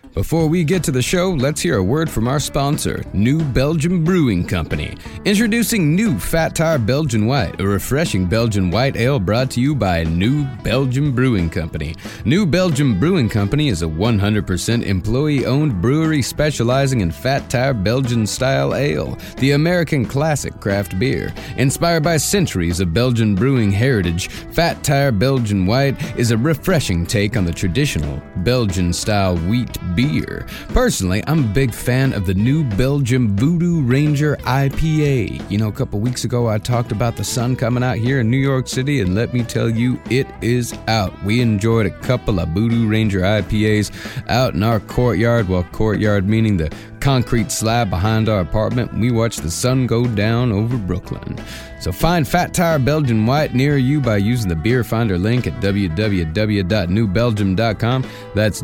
Before we get to the show, let's hear a word from our sponsor, New Belgium Brewing Company. Introducing New Fat Tire Belgian White, a refreshing Belgian white ale brought to you by New Belgium Brewing Company. New Belgium Brewing Company is a 100% employee-owned brewery specializing in Fat Tire Belgian-style ale, the American classic craft beer. Inspired by centuries of Belgian brewing heritage, Fat Tire Belgian White is a refreshing take on the traditional Belgian-style wheat beer. Personally, I'm a big fan of the New Belgium Voodoo Ranger IPA. You know, a couple weeks ago I talked about the sun coming out here in New York City, and let me tell you, it is out. We enjoyed a couple of Voodoo Ranger IPAs out in our courtyard, well, courtyard meaning the concrete slab behind our apartment. We watched the sun go down over Brooklyn. So find Fat Tire Belgian White near you by using the Beer Finder link at www.newbelgium.com. That's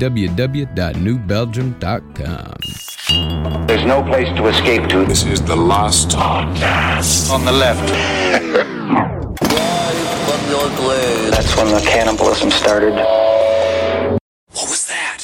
www.newbelgium.com. There's no place to escape to. This is the last podcast. On the left. That's when the cannibalism started. What was that?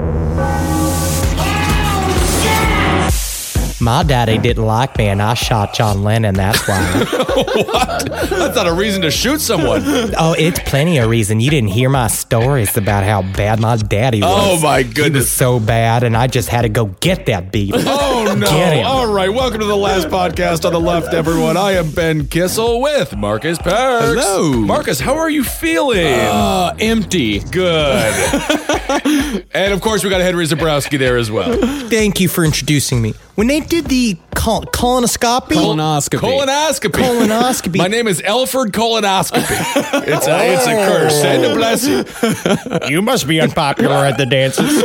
My daddy didn't like me, and I shot John Lennon, that's why. What? That's not a reason to shoot someone. Oh, it's plenty of reason. You didn't hear my stories about how bad my daddy was. Oh, my He goodness. was so bad, and I just had to go get that beat. Oh, no. Get him. All right, welcome to the last podcast on the left, everyone. I am Ben Kissel with Marcus Parks. Hello. Marcus, how are you feeling? Empty. Good. And, of course, we got Henry Zabrowski there as well. Thank you for introducing me. When they did the colonoscopy... Colonoscopy. My name is Elford Colonoscopy. It's a curse and a blessing. You must be unpopular at the dances.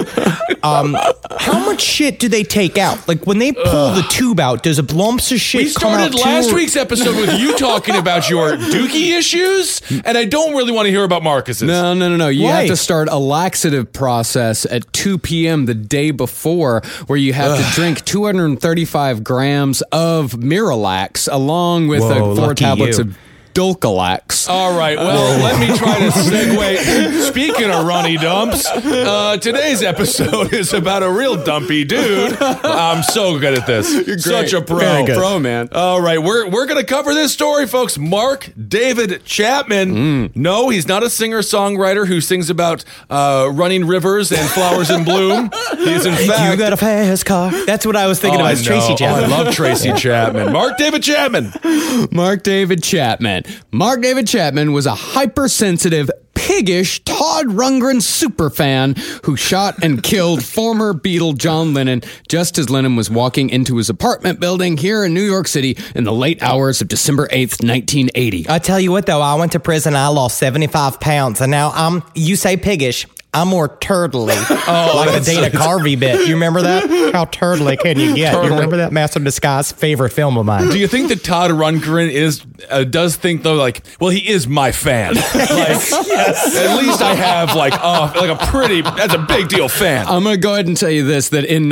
How much shit do they take out? Like, when they pull the tube out, does a lumps of shit We come out started last week's episode with you talking about your dookie issues, and I don't really want to hear about Marcus's. No. You Why? have to start a laxative process at 2 p.m. the day before, where you have to drink 235 grams of Miralax along with Whoa, 4 lucky tablets you. of Dulcolax. All right, well, let me try to segue. Speaking of runny dumps, today's episode is about a real dumpy dude. I'm so good at this. You're such a pro. Very good. Pro, man. All right, we're going to cover this story, folks. Mark David Chapman. No, he's not a singer-songwriter who sings about running rivers and flowers in bloom. He's, in fact... You got a fast car. That's what I was thinking about. It's Tracy Chapman. I love Tracy Chapman. Mark David Chapman. Mark David Chapman. Mark David Chapman was a hypersensitive, piggish Todd Rundgren superfan who shot and killed former Beatle John Lennon just as Lennon was walking into his apartment building here in New York City in the late hours of December 8th, 1980. I tell you what, though, I went to prison. I lost 75 pounds, and now you say piggish. I'm more turtly, like the Dana Carvey bit. You remember that? How turtly can you get? You remember that? Master of Disguise, favorite film of mine. Do you think that Todd Rundgren does think though, like, well, he is my fan? Yes. At least I have like a pretty, that's a big deal fan. I'm going to go ahead and tell you this, that in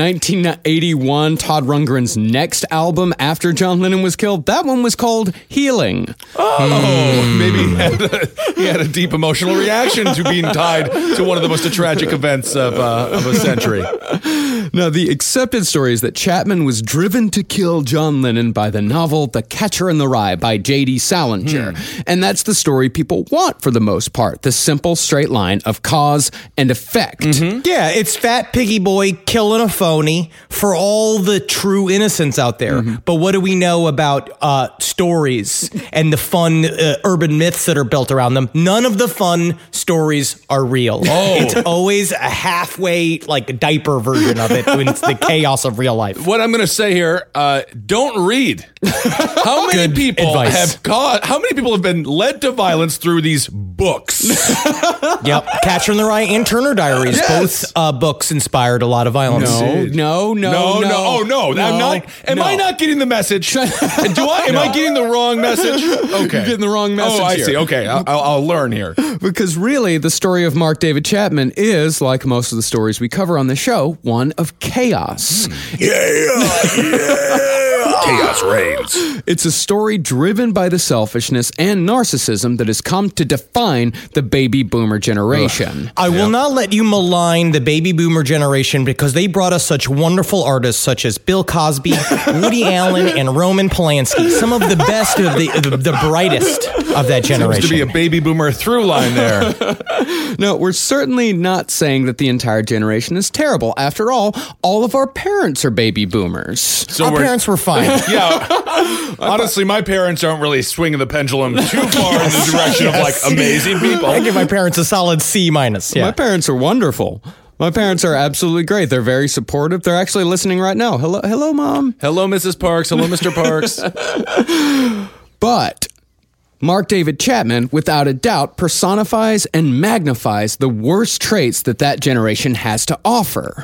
1981, Todd Rundgren's next album after John Lennon was killed, that one was called Healing. Maybe he had a deep emotional reaction to being tied to one of the most tragic events of a century. Now, the accepted story is that Chapman was driven to kill John Lennon by the novel The Catcher in the Rye by J.D. Salinger. And that's the story people want for the most part, the simple straight line of cause and effect. Yeah, it's Fat Piggy Boy killing a phony for all the true innocents out there. But what do we know about stories and the fun urban myths that are built around them? None of the fun stories are real. It's always a halfway, like, diaper version of it when it's the chaos of real life. What I'm going to say here, don't read. How many people how many people have been led to violence through these books? Yep, Catcher in the Rye and Turner Diaries, both books inspired a lot of violence. No. Oh, no. Am I not getting the message? Am I getting the wrong message? Okay. You're getting the wrong message. Oh, I here. see. Okay, I'll learn here. Because really, the story of Mark David Chapman is, like most of the stories we cover on the show, one of chaos. Chaos reigns. It's a story driven by the selfishness and narcissism that has come to define the baby boomer generation. I will not let you malign the baby boomer generation because they brought us such wonderful artists such as Bill Cosby, Woody Allen, and Roman Polanski. Some of the best of the brightest of that generation. Seems to be a baby boomer through line there. No, we're certainly not saying that the entire generation is terrible. After all of our parents are baby boomers. So Our parents were fine. Yeah. Honestly, my parents aren't really swinging the pendulum too far in the direction of like amazing people. I give my parents a solid C-. My Yeah. parents are wonderful. My parents are absolutely great. They're very supportive. They're actually listening right now. Hello, Mom. Hello, Mrs. Parks. Hello, Mr. Parks. But Mark David Chapman, without a doubt, personifies and magnifies the worst traits that generation has to offer.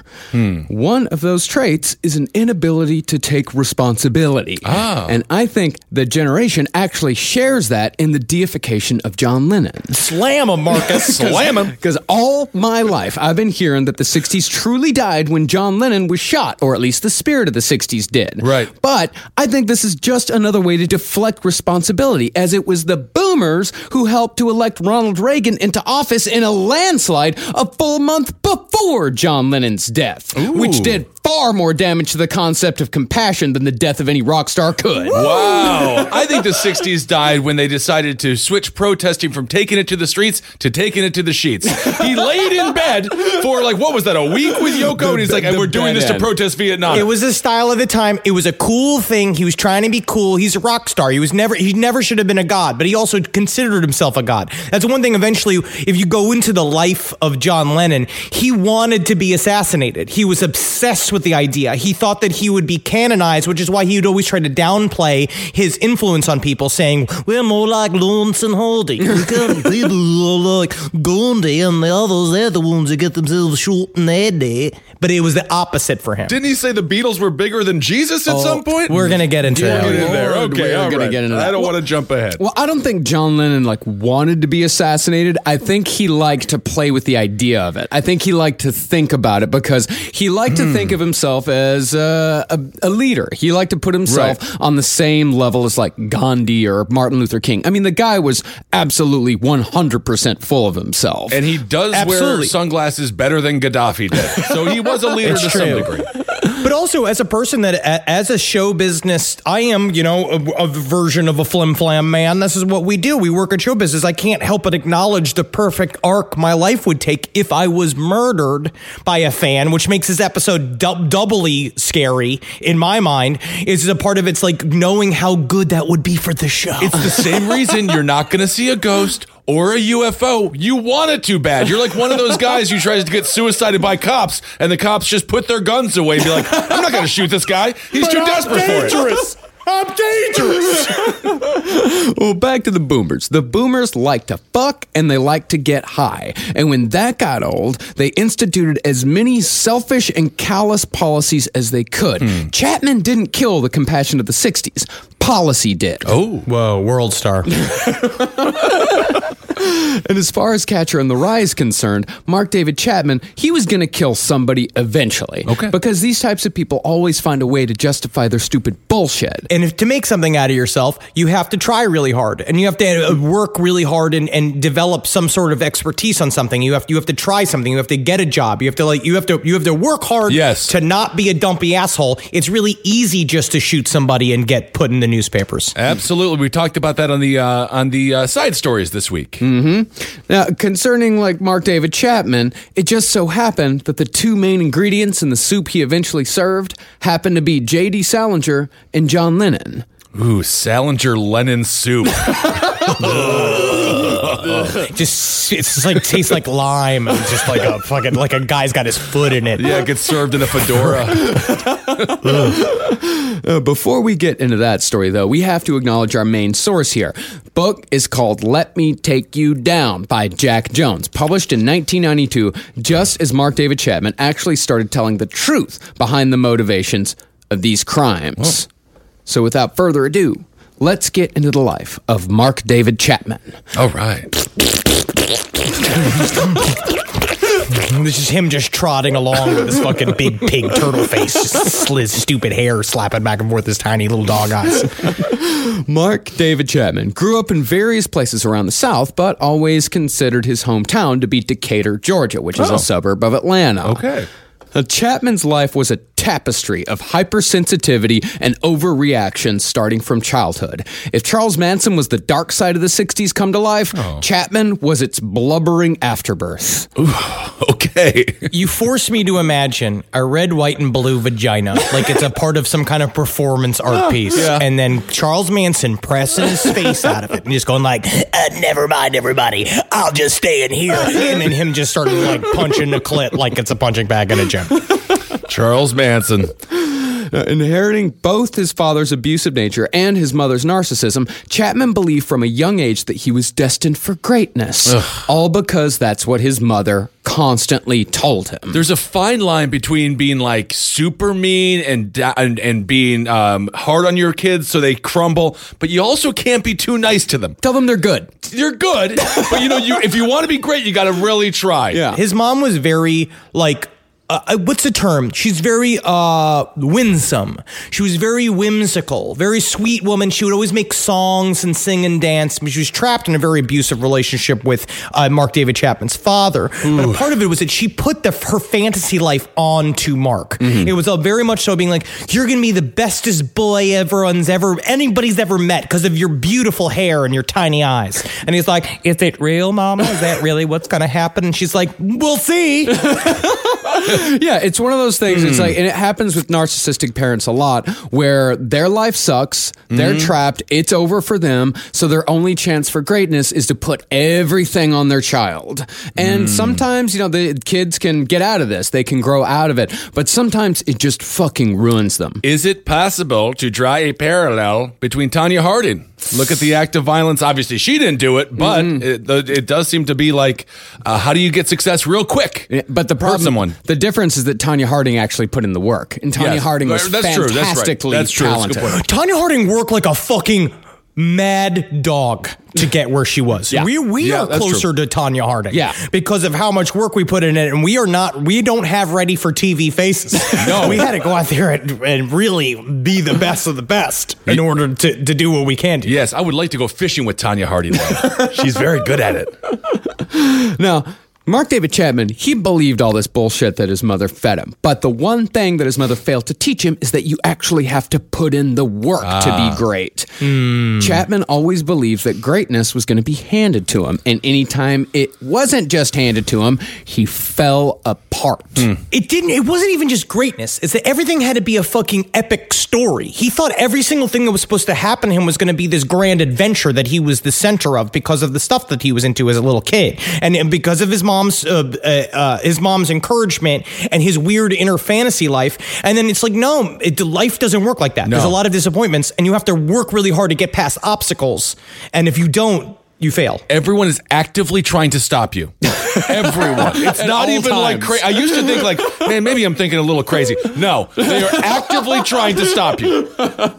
One of those traits is an inability to take responsibility. And I think the generation actually shares that in the deification of John Lennon. Slam him, Marcus. Slam him. Because all my life, I've been hearing that the 60s truly died when John Lennon was shot, or at least the spirit of the 60s did. Right. But I think this is just another way to deflect responsibility, as it was the boomers who helped to elect Ronald Reagan into office in a landslide a full month before John Lennon's death, which did far more damage to the concept of compassion than the death of any rock star could. Wow. I think the 60s died when they decided to switch protesting from taking it to the streets to taking it to the sheets. He laid in bed for what was that, a week with Yoko? And he's like, and we're doing this to protest Vietnam. It was the style of the time. It was a cool thing. He was trying to be cool. He's a rock star. He never should have been a god, but he also considered himself a god. That's one thing. Eventually, if you go into the life of John Lennon, he wanted to be assassinated. He was obsessed with the idea. He thought that he would be canonized, which is why he would always try to downplay his influence on people, saying, we're more like Lawrence and Hardy. We got people who are like Gandhi and the others, they're the ones who get themselves shot in their day. But it was the opposite for him. Didn't he say the Beatles were bigger than Jesus at some point? We're going to get into that. Get in there. Okay, We're all gonna right. get into that. I don't want to jump ahead. Well, I don't think John Lennon wanted to be assassinated. I think he liked to play with the idea of it. I think he liked to think about it because he liked to think of himself as a leader. He liked to put himself on the same level as Gandhi or Martin Luther King. I mean, the guy was absolutely 100% full of himself. And he does wear sunglasses better than Gaddafi did. So he was a leader to some degree. But also, as a person that, as a show business, I am, a version of a flim-flam man. This is what we do. We work in show business. I can't help but acknowledge the perfect arc my life would take if I was murdered by a fan, which makes this episode doubly scary in my mind. Is a part of it's knowing how good that would be for the show. It's the same reason you're not going to see a ghost or a UFO. You want it too bad. You're like one of those guys who tries to get suicided by cops, and the cops just put their guns away and be like, I'm not going to shoot this guy. He's too desperate for it. I'm dangerous. Well, back to the boomers. The boomers like to fuck and they like to get high. And when that got old, they instituted as many selfish and callous policies as they could. Chapman didn't kill the compassion of the 60s. Policy did. Oh. Whoa, world star. And as far as Catcher in the Rye is concerned, Mark David Chapman, he was going to kill somebody eventually. Okay. Because these types of people always find a way to justify their stupid bullshit. And if to make something out of yourself, you have to try really hard, and you have to work really hard and develop some sort of expertise on something. You have to try something. You have to get a job. You have to work hard. Yes. To not be a dumpy asshole. It's really easy just to shoot somebody and get put in the newspapers. Absolutely. We talked about that on the side stories this week. Now, concerning Mark David Chapman, it just so happened that the two main ingredients in the soup he eventually served happened to be J.D. Salinger and John Lennon. Ooh, Salinger Lennon soup. Tastes like lime, and just like a guy's got his foot in it. Yeah, it gets served in a fedora. Before we get into that story, though, we have to acknowledge our main source here. Book is called Let Me Take You Down by Jack Jones, published in 1992, just as Mark David Chapman actually started telling the truth behind the motivations of these crimes. So without further ado, let's get into the life of Mark David Chapman. All right. This is him just trotting along with his fucking big pig turtle face, just his stupid hair slapping back and forth his tiny little dog eyes. Mark David Chapman grew up in various places around the South, but always considered his hometown to be Decatur, Georgia, which is a suburb of Atlanta. Okay. Now, Chapman's life was a tapestry of hypersensitivity and overreaction starting from childhood. If Charles Manson was the dark side of the 60s come to life, Chapman was its blubbering afterbirth. Okay. You force me to imagine a red, white, and blue vagina, like it's a part of some kind of performance art piece. Yeah. And then Charles Manson pressing his face out of it and just going like, never mind, everybody. I'll just stay in here. And then him just starting like punching the clit like it's a punching bag in a gym. Charles Manson. Inheriting both his father's abusive nature and his mother's narcissism, Chapman believed from a young age that he was destined for greatness. All because that's what his mother constantly told him. There's a fine line between being like super mean and being hard on your kids so they crumble, but you also can't be too nice to them. Tell them they're good. You're good, but if you want to be great, you got to really try. Yeah. His mom was very like, what's the term? She's very winsome. She was very whimsical, very sweet woman. She would always make songs and sing and dance. I mean, she was trapped in a very abusive relationship with Mark David Chapman's father. But a part of it was that she put her fantasy life onto Mark. It was very much so being like, you're going to be the bestest boy anybody's ever met because of your beautiful hair and your tiny eyes. And he's like, is it real, Mama? Is that really what's going to happen? And she's like, we'll see. Yeah, it's one of those things. It's like, and it happens with narcissistic parents a lot, where their life sucks, they're trapped, it's over for them, so their only chance for greatness is to put everything on their child. And sometimes, the kids can get out of this, they can grow out of it, but sometimes it just fucking ruins them. Is it possible to draw a parallel between Tonya Harding? Look at the act of violence. Obviously, she didn't do it, but it does seem to be like, how do you get success real quick? Yeah, but the problem, the difference is that Tonya Harding actually put in the work, and Tonya Harding was fantastically talented. Tonya Harding worked like a fucking mad dog to get where she was. Yeah. We are closer to Tonya Harding. Yeah. Because of how much work we put in it, and we don't have ready for TV faces. No. We had to go out there and really be the best of the best in order to do what we can do. Yes, I would like to go fishing with Tonya Harding. She's very good at it. Now, Mark David Chapman, he believed all this bullshit that his mother fed him. But the one thing that his mother failed to teach him is that you actually have to put in the work to be great. Chapman always believed that greatness was going to be handed to him. And anytime it wasn't just handed to him, he fell apart. It wasn't even just greatness. It's that everything had to be a fucking epic story. He thought every single thing that was supposed to happen to him was going to be this grand adventure that he was the center of because of the stuff that he was into as a little kid. And because of his mom's encouragement and his weird inner fantasy life. And then it's like, no, life doesn't work like that. No. There's a lot of disappointments, and you have to work really hard to get past obstacles. And if you don't, you fail. Everyone is actively trying to stop you. Everyone. It's not even like crazy. I used to think like, man, maybe I'm thinking a little crazy. No, they are actively trying to stop you.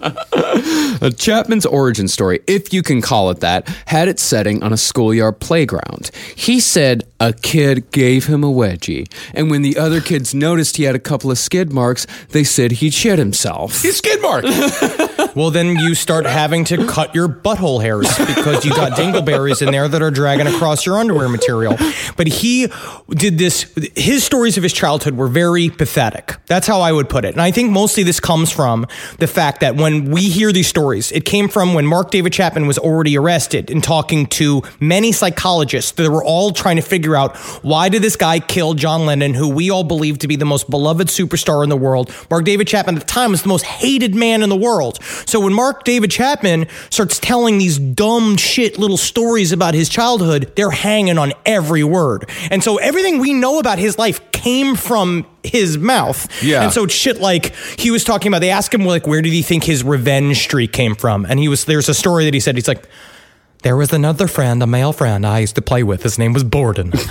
Chapman's origin story, if you can call it that, had its setting on a schoolyard playground. He said a kid gave him a wedgie, and when the other kids noticed he had a couple of skid marks, they said he'd shit himself. He's skid marked. Well, then you start having to cut your butthole hairs because you got dingleberries in there that are dragging across your underwear material. But he did this. His stories of his childhood were very pathetic. That's how I would put it. And I think mostly this comes from the fact that when we hear these stories, it came from when Mark David Chapman was already arrested and talking to many psychologists that were all trying to figure out, why did this guy kill John Lennon, who we all believe to be the most beloved superstar in the world? Mark David Chapman at the time was the most hated man in the world. So when Mark David Chapman starts telling these dumb shit little stories about his childhood, they're hanging on every word. And so everything we know about his life came from his mouth. Yeah. And so it's shit like he was talking about, they asked him like, where did he think his revenge streak came from? And there's a story that he said, he's like, there was another friend, a male friend I used to play with. His name was Borden.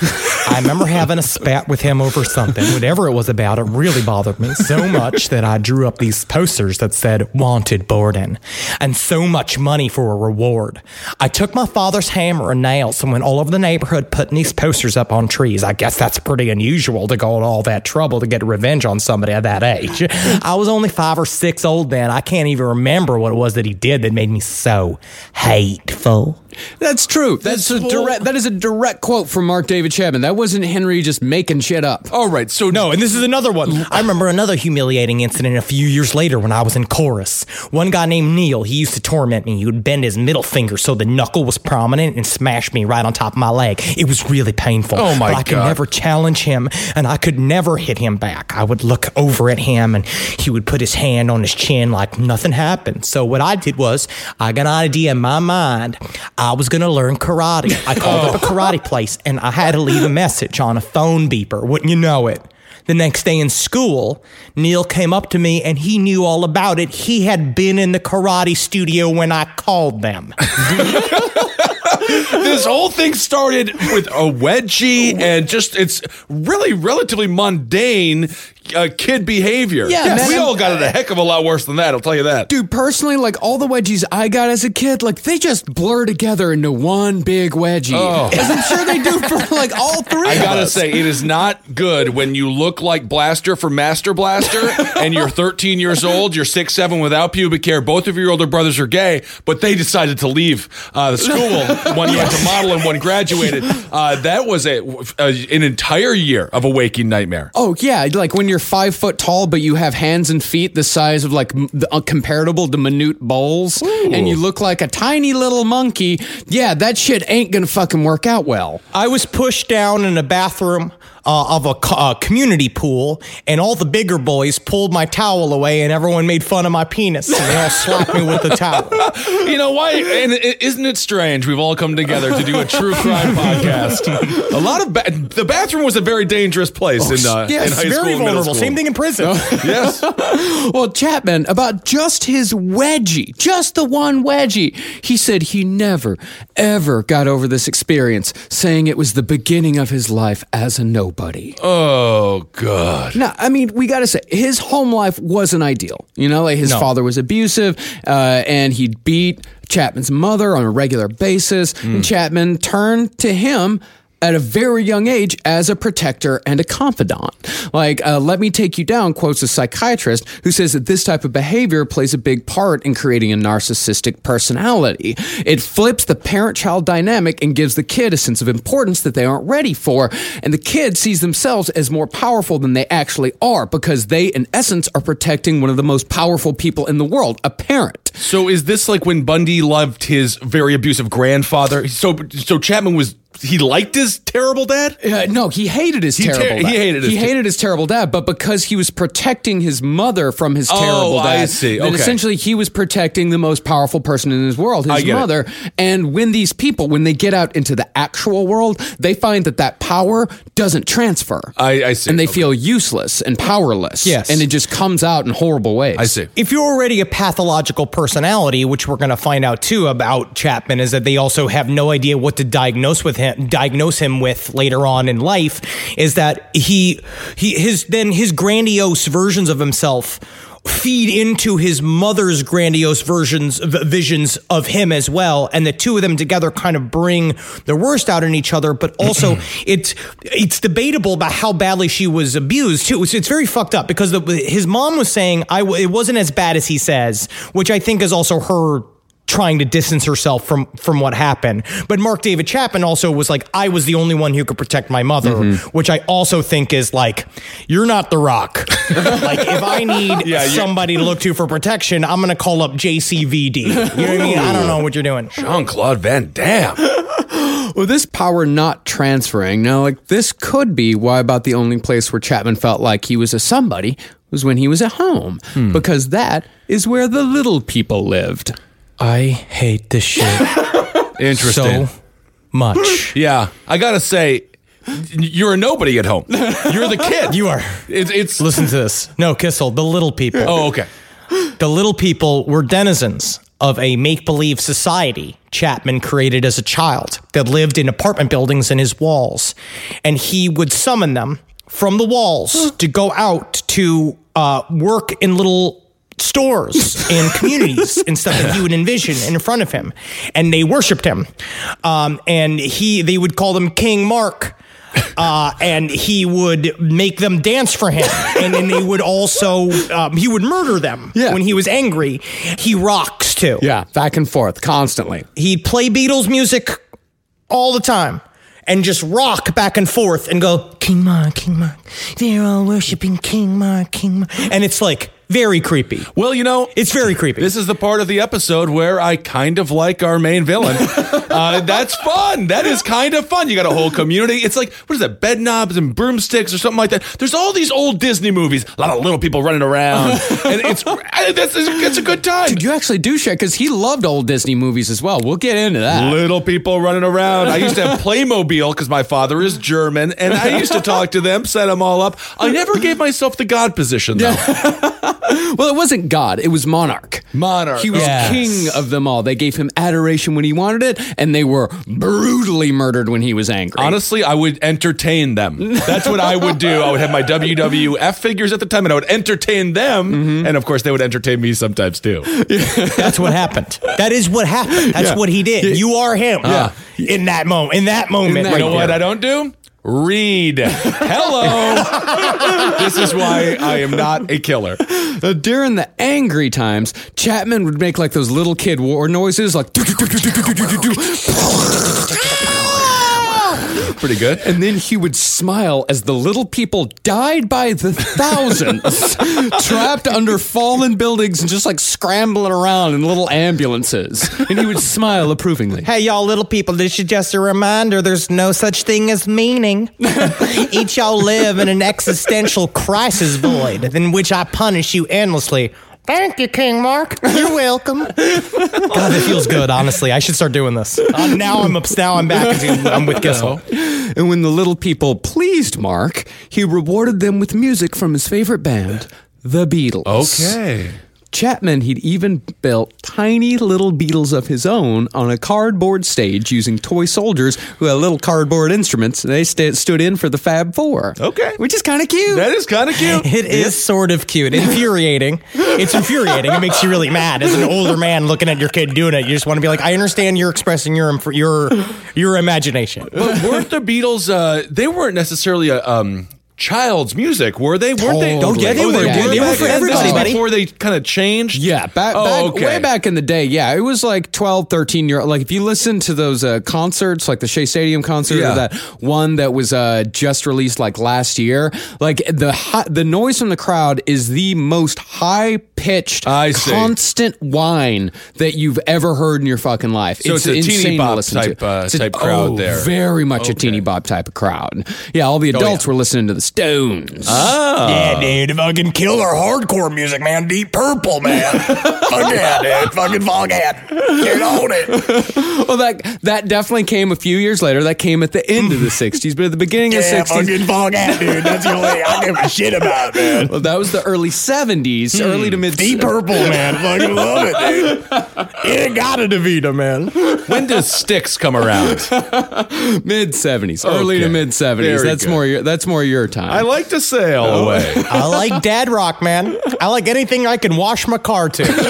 I remember having a spat with him over something. Whatever it was about, it really bothered me so much that I drew up these posters that said, "Wanted Borden," and so much money for a reward. I took my father's hammer and nails and went all over the neighborhood putting these posters up on trees. I guess that's pretty unusual to go to all that trouble to get revenge on somebody at that age. I was only 5 or 6 old then. I can't even remember what it was that he did that made me so hateful. That's true. That is a direct quote from Mark David Chapman. That wasn't Henry just making shit up. All right, so No, and this is another one. I remember another humiliating incident a few years later when I was in chorus. One guy named Neil, he used to torment me. He would bend his middle finger so the knuckle was prominent and smash me right on top of my leg. It was really painful. Oh, my but I could God. never challenge him, and I could never hit him back. I would look over at him, and he would put his hand on his chin like nothing happened. So what I did was, I got an idea in my mind. I was going to learn karate. I called up a karate place, and I had to leave a message on a phone beeper. Wouldn't you know it? The next day in school, Neil came up to me, and he knew all about it. He had been in the karate studio when I called them. this whole thing started with a wedgie and just it's really relatively mundane kid behavior. Yeah, man. we all got it a heck of a lot worse than that, I'll tell you that. Dude, personally, like all the wedgies I got as a kid, like they just blur together into one big wedgie. Oh. As I'm sure they do for like all three I of gotta us. say, it is not good when you look like Blaster from Master Blaster and you're 13 years old, you're 6'7" without pubic hair, both of your older brothers are gay, but they decided to leave the school. One went to model and one graduated. That was an entire year of a waking nightmare. Oh yeah, like when you're 5 foot tall, but you have hands and feet the size of like comparable to minute bowls, and you look like a tiny little monkey. Yeah, that shit ain't gonna fucking work out well. I was pushed down in a bathroom of a community pool, and all the bigger boys pulled my towel away, and everyone made fun of my penis, and they all slapped me with the towel. You know why? And isn't it strange? We've all come together to do a true crime podcast. A lot of the bathroom was a very dangerous place in high Yes, school, very and middle vulnerable. school. Same thing in prison. Yes. Well, Chapman, about just his wedgie, just the one wedgie, he said he never, ever got over this experience, saying it was the beginning of his life as a nobody. Oh God. Now, I mean, we got to say, his home life wasn't ideal. You know, like his father was abusive, and he'd beat Chapman's mother on a regular basis, and Chapman turned to him at a very young age as a protector and a confidant. Like, Let Me Take You Down quotes a psychiatrist who says that this type of behavior plays a big part in creating a narcissistic personality. It flips the parent-child dynamic and gives the kid a sense of importance that they aren't ready for, and the kid sees themselves as more powerful than they actually are because they, in essence, are protecting one of the most powerful people in the world, a parent. So is this like when Bundy loved his very abusive grandfather? So Chapman he liked his terrible dad? No, he hated his terrible dad. He hated his terrible dad, but because he was protecting his mother from his terrible dad, I see. then Okay. essentially he was protecting the most powerful person in his world, I his get it. mother. And when these people, when they get out into the actual world, they find that power doesn't transfer. I see. And they Okay. feel useless and powerless. Yes. And it just comes out in horrible ways. I see. If you're already a pathological personality, which we're going to find out too about Chapman, is that they also have no idea what to diagnose him with later on in life, is that his grandiose versions of himself feed into his mother's grandiose visions of him as well, and the two of them together kind of bring the worst out in each other. But also, it's debatable about how badly she was abused too. It's very fucked up because his mom was saying it wasn't as bad as he says, which I think is also her trying to distance herself from what happened. But Mark David Chapman also was like, I was the only one who could protect my mother, which I also think is like, you're not The Rock. Like, if I need somebody to look to for protection, I'm going to call up JCVD. You know what I mean? I don't know what you're doing. Jean-Claude Van Damme. Well, this power not transferring, now, like, this could be why about the only place where Chapman felt like he was a somebody was when he was at home, because that is where the little people lived. I hate this shit Interesting. so much. Yeah, I gotta say, you're a nobody at home. You're the kid. You are. It's Listen to this. No, Kissel, the little people. Oh, okay. The little people were denizens of a make-believe society. Chapman created as a child that lived in apartment buildings in his walls. And he would summon them from the walls to go out to work in little stores and communities and stuff that he would envision in front of him. And they worshipped him. And they would call him King Mark. And he would make them dance for him. And then they would also, he would murder them when he was angry. He rocks too. Yeah, back and forth, constantly. He'd play Beatles music all the time and just rock back and forth and go, King Mark, King Mark. They're all worshiping King Mark, King Mark. And it's like, very creepy. Well, it's very creepy. This is the part of the episode where I kind of like our main villain. That's fun. That is kind of fun. You got a whole community. It's like, what is that, bed knobs and broomsticks or something like that. There's all these old Disney movies, a lot of little people running around. And it's a good time. Dude, you actually do share, because he loved old Disney movies as well. We'll get into that. Little people running around. I used to have Playmobil because my father is German, and I used to talk to them, set them all up. I never gave myself the God position, though. Well, it wasn't God. It was Monarch. He was king of them all. They gave him adoration when he wanted it, and they were brutally murdered when he was angry. Honestly, I would entertain them. That's what I would do. I would have my WWF figures at the time, and I would entertain them. Mm-hmm. And, of course, they would entertain me sometimes, too. That's what happened. That is what happened. That's what he did. You are him in that moment. You know what I don't do? Read. Hello. This is why I am not a killer. During the angry times, Chapman would make like those little kid war noises, like pretty good. And then he would smile as the little people died by the thousands, trapped under fallen buildings and just like scrambling around in little ambulances. And he would smile approvingly. Hey, y'all little people, this is just a reminder there's no such thing as meaning. Each y'all live in an existential crisis void in which I punish you endlessly. Thank you, King Mark. You're welcome. God, that feels good, honestly. I should start doing this. Now I'm back. I'm with Gissel. And when the little people pleased Mark, he rewarded them with music from his favorite band, the Beatles. Okay. Chapman, he'd even built tiny little Beatles of his own on a cardboard stage using toy soldiers who had little cardboard instruments. They stood in for the Fab Four. Okay. Which is kind of cute. That is kind of cute. It is sort of cute. Infuriating. It's infuriating. It makes you really mad as an older man looking at your kid doing it. You just want to be like, I understand you're expressing your imagination. But weren't the Beatles, they weren't necessarily a... child's music, were they? Weren't they? Oh, yeah, they were. They were for everybody, buddy. Before they kind of changed? Yeah, way back in the day, yeah. It was like 12, 13-year-old. Like, if you listen to those concerts, like the Shea Stadium concert, or that one that was just released like last year, like the noise from the crowd is the most high-pitched, constant whine that you've ever heard in your fucking life. So it's a teeny bop type crowd there. Very much a teeny bop type of crowd. Yeah, all the adults were listening to the Stones. Oh. Yeah, dude. Fucking killer hardcore music, man. Deep Purple, man. Fuck yeah, dude. Fucking Foghat. Get on it. Well, that definitely came a few years later. That came at the end of the 60s, but at the beginning of the 60s. Fucking Foghat, dude. That's the only I give a shit about, man. Well, that was the early 70s, early to mid. Deep Purple, man. Fucking love it, dude. You ain't got a DeVita, man. When does Styx come around? Mid 70s, early to mid 70s. That's more your time. I like to sail away. I like dad rock, man. I like anything I can wash my car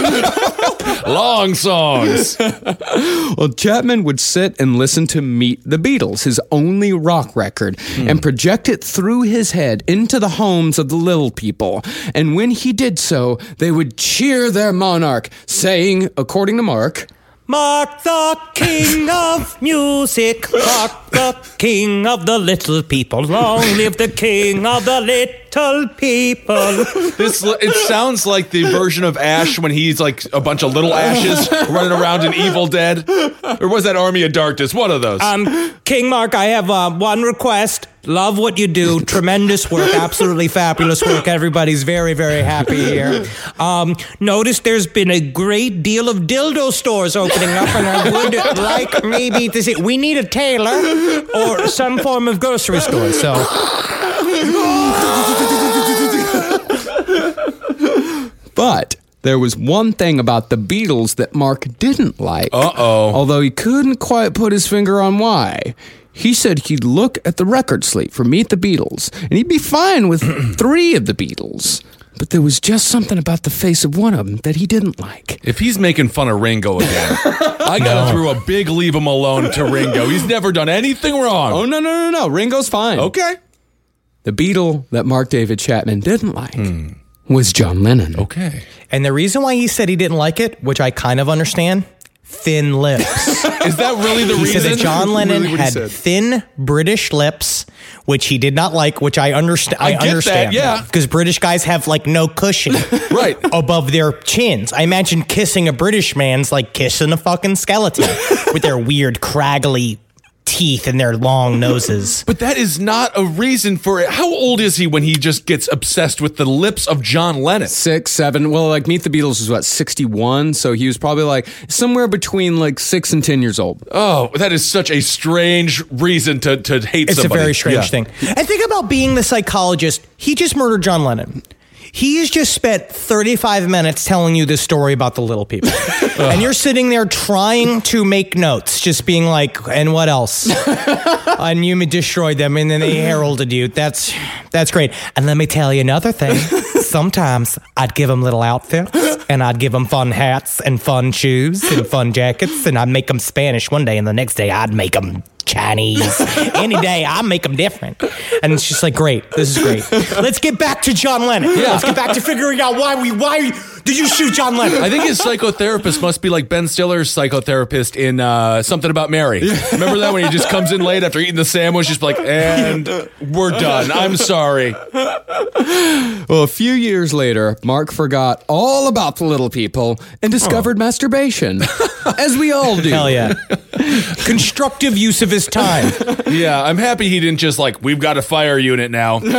to. Long songs. Well, Chapman would sit and listen to Meet the Beatles, his only rock record, and project it through his head into the homes of the little people. And when he did so, they would cheer their monarch, saying, according to Mark, Mark the king of music, Mark the king of the little people. Long live the king of the little people. It sounds like the version of Ash when he's like a bunch of little ashes running around in Evil Dead. Or was that Army of Darkness? One of those. King Mark, I have one request. Love what you do. Tremendous work. Absolutely fabulous work. Everybody's very, very happy here. Notice there's been a great deal of dildo stores opening up, and I would like maybe to see. We need a tailor or some form of grocery store. So. But there was one thing about the Beatles that Mark didn't like. Although he couldn't quite put his finger on why. He said he'd look at the record slate for Meet the Beatles, and he'd be fine with 3 of the Beatles. But there was just something about the face of one of them that he didn't like. If he's making fun of Ringo again, I gotta throw a big leave him alone to Ringo. He's never done anything wrong. Oh, no. Ringo's fine. Okay. The Beatle that Mark David Chapman didn't like was John Lennon. Okay. And the reason why he said he didn't like it, which I kind of understand, thin lips. Is that really the He reason? said that John Lennon Really what he had said? thin British lips, which he did not like, which I understand. I get that, understand, yeah. because British guys have like no cushion Right. above their chins. I imagine kissing a British man's like kissing a fucking skeleton with their weird craggly teeth and their long noses. But that is not a reason for it. How old is he when he just gets obsessed with the lips of John Lennon? 6, 7. Well, like Meet the Beatles was what, 61? So he was probably like somewhere between like 6 and 10 years old. Oh, that is such a strange reason to hate It's somebody. a very strange Yeah. thing. And think about being the psychologist. He just murdered John Lennon. He has just spent 35 minutes telling you this story about the little people. And you're sitting there trying to make notes, just being like, and what else? And you destroyed them, and then they heralded you. That's great. And let me tell you another thing. Sometimes I'd give them little outfits, and I'd give them fun hats and fun shoes and fun jackets, and I'd make them Spanish one day, and the next day I'd make them Chinese. Any day, I make them different. And it's just like, great. This is great. Let's get back to John Lennon. Yeah. Let's get back to figuring out why did you shoot John Lennon? I think his psychotherapist must be like Ben Stiller's psychotherapist in Something About Mary. Remember that when he just comes in late after eating the sandwich, just like, and we're done. I'm sorry. Well, a few years later, Mark forgot all about the little people and discovered masturbation, as we all do. Hell yeah. Constructive use of his time. Yeah, I'm happy he didn't just like, we've got a fire unit now and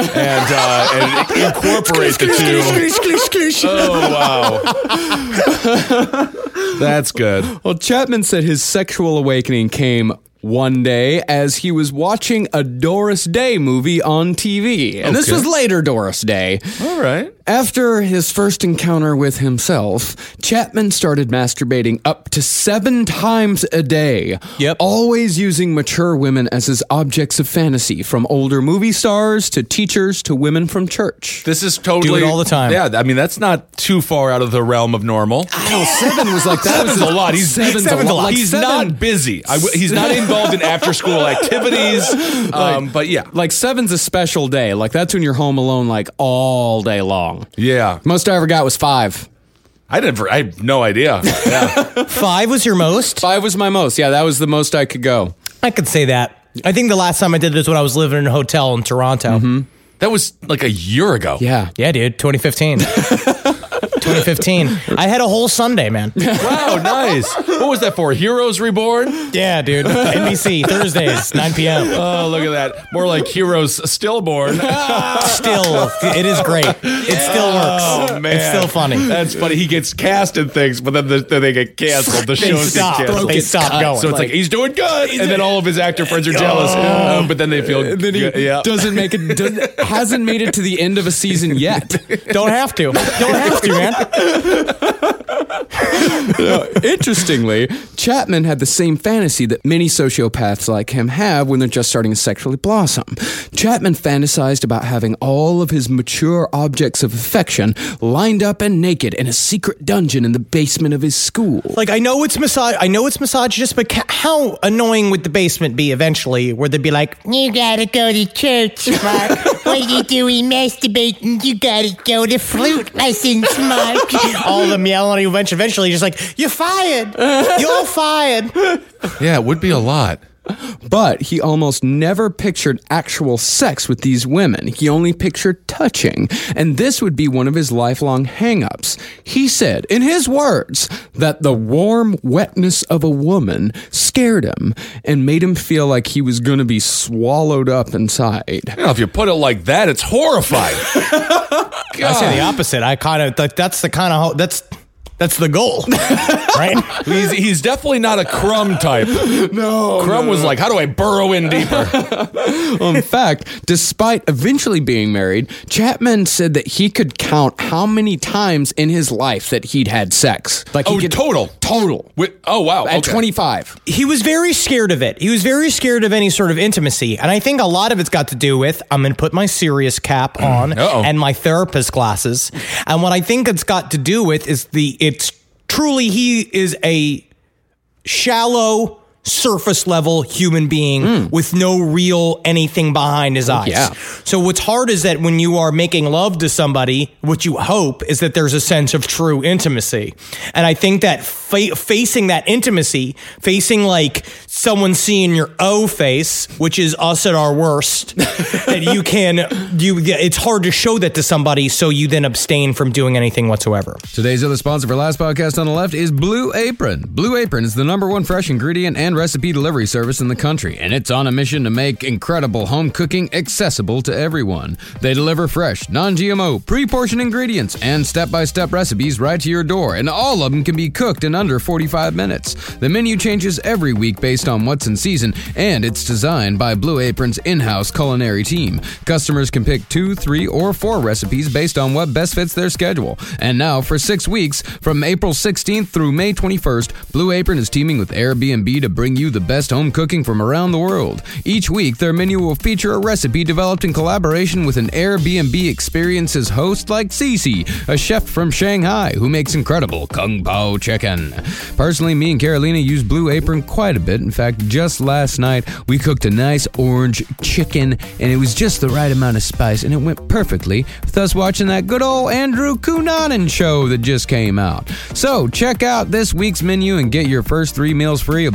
incorporate the two. Oh, wow. That's good. Well, Chapman said his sexual awakening came one day as he was watching a Doris Day movie on TV. And this Okay. was later Doris Day. All right. After his first encounter with himself, Chapman started masturbating up to 7 times a day. Yep. Always using mature women as his objects of fantasy, from older movie stars to teachers to women from church. This is totally... Do it all the time. Yeah, I mean, that's not too far out of the realm of normal. I know, 7 was like, that was Seven's a lot. Seven's a lot. Like He's 7 not busy. He's not involved in after-school activities. But yeah. Like 7's a special day. Like that's when you're home alone like all day long. Yeah. Most I ever got was 5. I had no idea. Yeah. 5 was your most? 5 was my most. Yeah, that was the most I could go. I could say that. I think the last time I did this when I was living in a hotel in Toronto. That was like a year ago. Yeah. Yeah, dude. 2015. 2015. I had a whole Sunday, man. Wow, nice. What was that for? Heroes Reborn? Yeah, dude. NBC, Thursdays, 9 p.m. Oh, look at that. More like Heroes Stillborn. Still, it is great. It still works. Oh, man. It's still funny. That's funny. He gets cast in things, but then they get canceled. The They shows get stop. canceled. They stop going. So it's like he's doing good, and then all of his actor friends are jealous, but then they feel Then he good. Yeah. doesn't make it, hasn't made it to the end of a season yet. Don't have to. Don't have to, man. Interestingly, Chapman had the same fantasy that many sociopaths like him have when they're just starting to sexually blossom. Chapman fantasized about having all of his mature objects of affection lined up and naked in a secret dungeon in the basement of his school. Like, I know it's misogynist, but how annoying would the basement be eventually, where they'd be like, You gotta go to church, Mark. What are you doing masturbating? You gotta go to flute lessons, Mark. all of them yelling at you eventually, just like, you're fired. You're fired. Yeah, it would be a lot. But he almost never pictured actual sex with these women. He only pictured touching. And this would be one of his lifelong hang-ups. He said, in his words, that the warm wetness of a woman scared him and made him feel like he was going to be swallowed up inside. You know, if you put it like that, it's horrifying. I say the opposite. I kind of, that's the kind of, That's the goal, right? He's definitely not a Crumb type. No. Crumb was like, how do I burrow in deeper? In fact, despite eventually being married, Chapman said that he could count how many times in his life that he'd had sex. Like he could, total. Oh, wow. At Okay. 25. He was very scared of it. He was very scared of any sort of intimacy. And I think a lot of it's got to do with, I'm going to put my serious cap on and my therapist glasses. And what I think it's got to do with is it's truly, he is a shallow, surface level human being with no real anything behind his eyes. Yeah. So what's hard is that when you are making love to somebody, what you hope is that there's a sense of true intimacy. And I think that facing that intimacy, facing like someone seeing your O face, which is us at our worst, that it's hard to show that to somebody, so you then abstain from doing anything whatsoever. Today's other sponsor for Last Podcast on the Left is Blue Apron. Blue Apron is the #1 fresh ingredient and recipe delivery service in the country, and it's on a mission to make incredible home cooking accessible to everyone. They deliver fresh, non-GMO, pre-portioned ingredients and step-by-step recipes right to your door, and all of them can be cooked in under 45 minutes. The menu changes every week based on what's in season, and it's designed by Blue Apron's in-house culinary team. Customers can pick 2, 3, or 4 recipes based on what best fits their schedule. And now, for 6 weeks, from April 16th through May 21st, Blue Apron is teaming with Airbnb to bring you the best home cooking from around the world. Each week, their menu will feature a recipe developed in collaboration with an Airbnb Experiences host like Cece, a chef from Shanghai who makes incredible Kung Pao chicken. Personally, me and Carolina use Blue Apron quite a bit. In fact, just last night, we cooked a nice orange chicken, and it was just the right amount of spice, and it went perfectly with us watching that good old Andrew Cunanan show that just came out. So, check out this week's menu and get your first 3 meals free at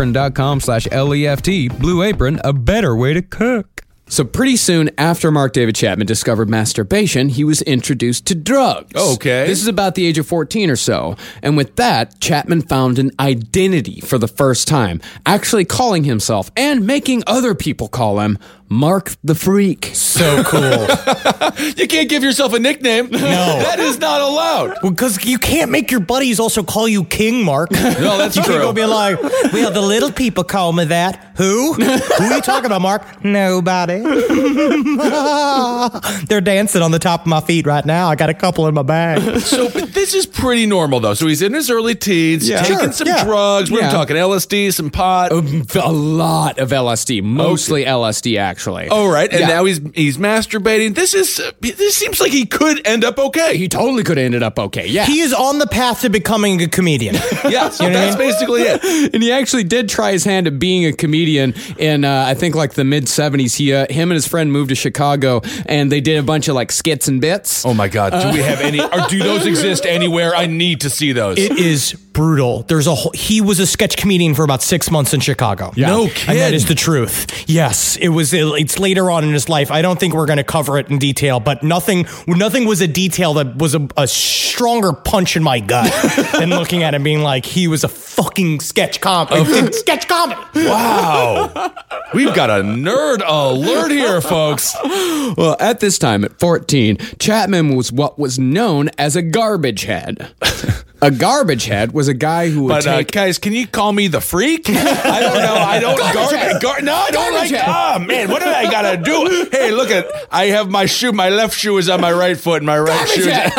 blueapron.com/LEFT. Blue Apron, a better way to cook. So pretty soon after Mark David Chapman discovered masturbation, he was introduced to drugs. Okay. This is about the age of 14 or so. And with that, Chapman found an identity for the first time, actually calling himself and making other people call him Mark the Freak. So cool. You can't give yourself a nickname. No. That is not allowed. Because you can't make your buddies also call you King Mark. No, that's you true. can't go be like, well, the little people call me that. Who? Who are you talking about, Mark? Nobody. They're dancing on the top of my feet right now. I got a couple in my bag. So this is pretty normal, though. So he's in his early teens, taking some drugs. We're talking LSD, some pot. A lot of LSD, mostly LSD, actually. Oh, right. And now he's masturbating. This seems like he could end up okay. He totally could have ended up okay, yeah. He is on the path to becoming a comedian. Yeah, so that's basically it. And he actually did try his hand at being a comedian in, I think, like the mid-'70s. Him and his friend moved to Chicago, and they did a bunch of, like, skits and bits. Oh, my God. Do we have any? Or do those exist anywhere? I need to see those. It is brutal. He was a sketch comedian for about 6 months in Chicago. Yeah. No kidding. And that is the truth. Yes, it's later on in his life. I don't think we're going to cover it in detail, but nothing was a detail that was a stronger punch in my gut than looking at him being like, he was a fucking sketch comedy. Sketch comedy. Wow. We've got a nerd alert here, folks. Well, at this time, at 14, Chapman was what was known as a garbage head. A garbage head was a guy who would take... guys, can you call me the freak? I don't know. I don't... No, I don't like... Oh, man, what do I got to do? Hey, look I have my shoe. My left shoe is on my right foot, and my right shoe is...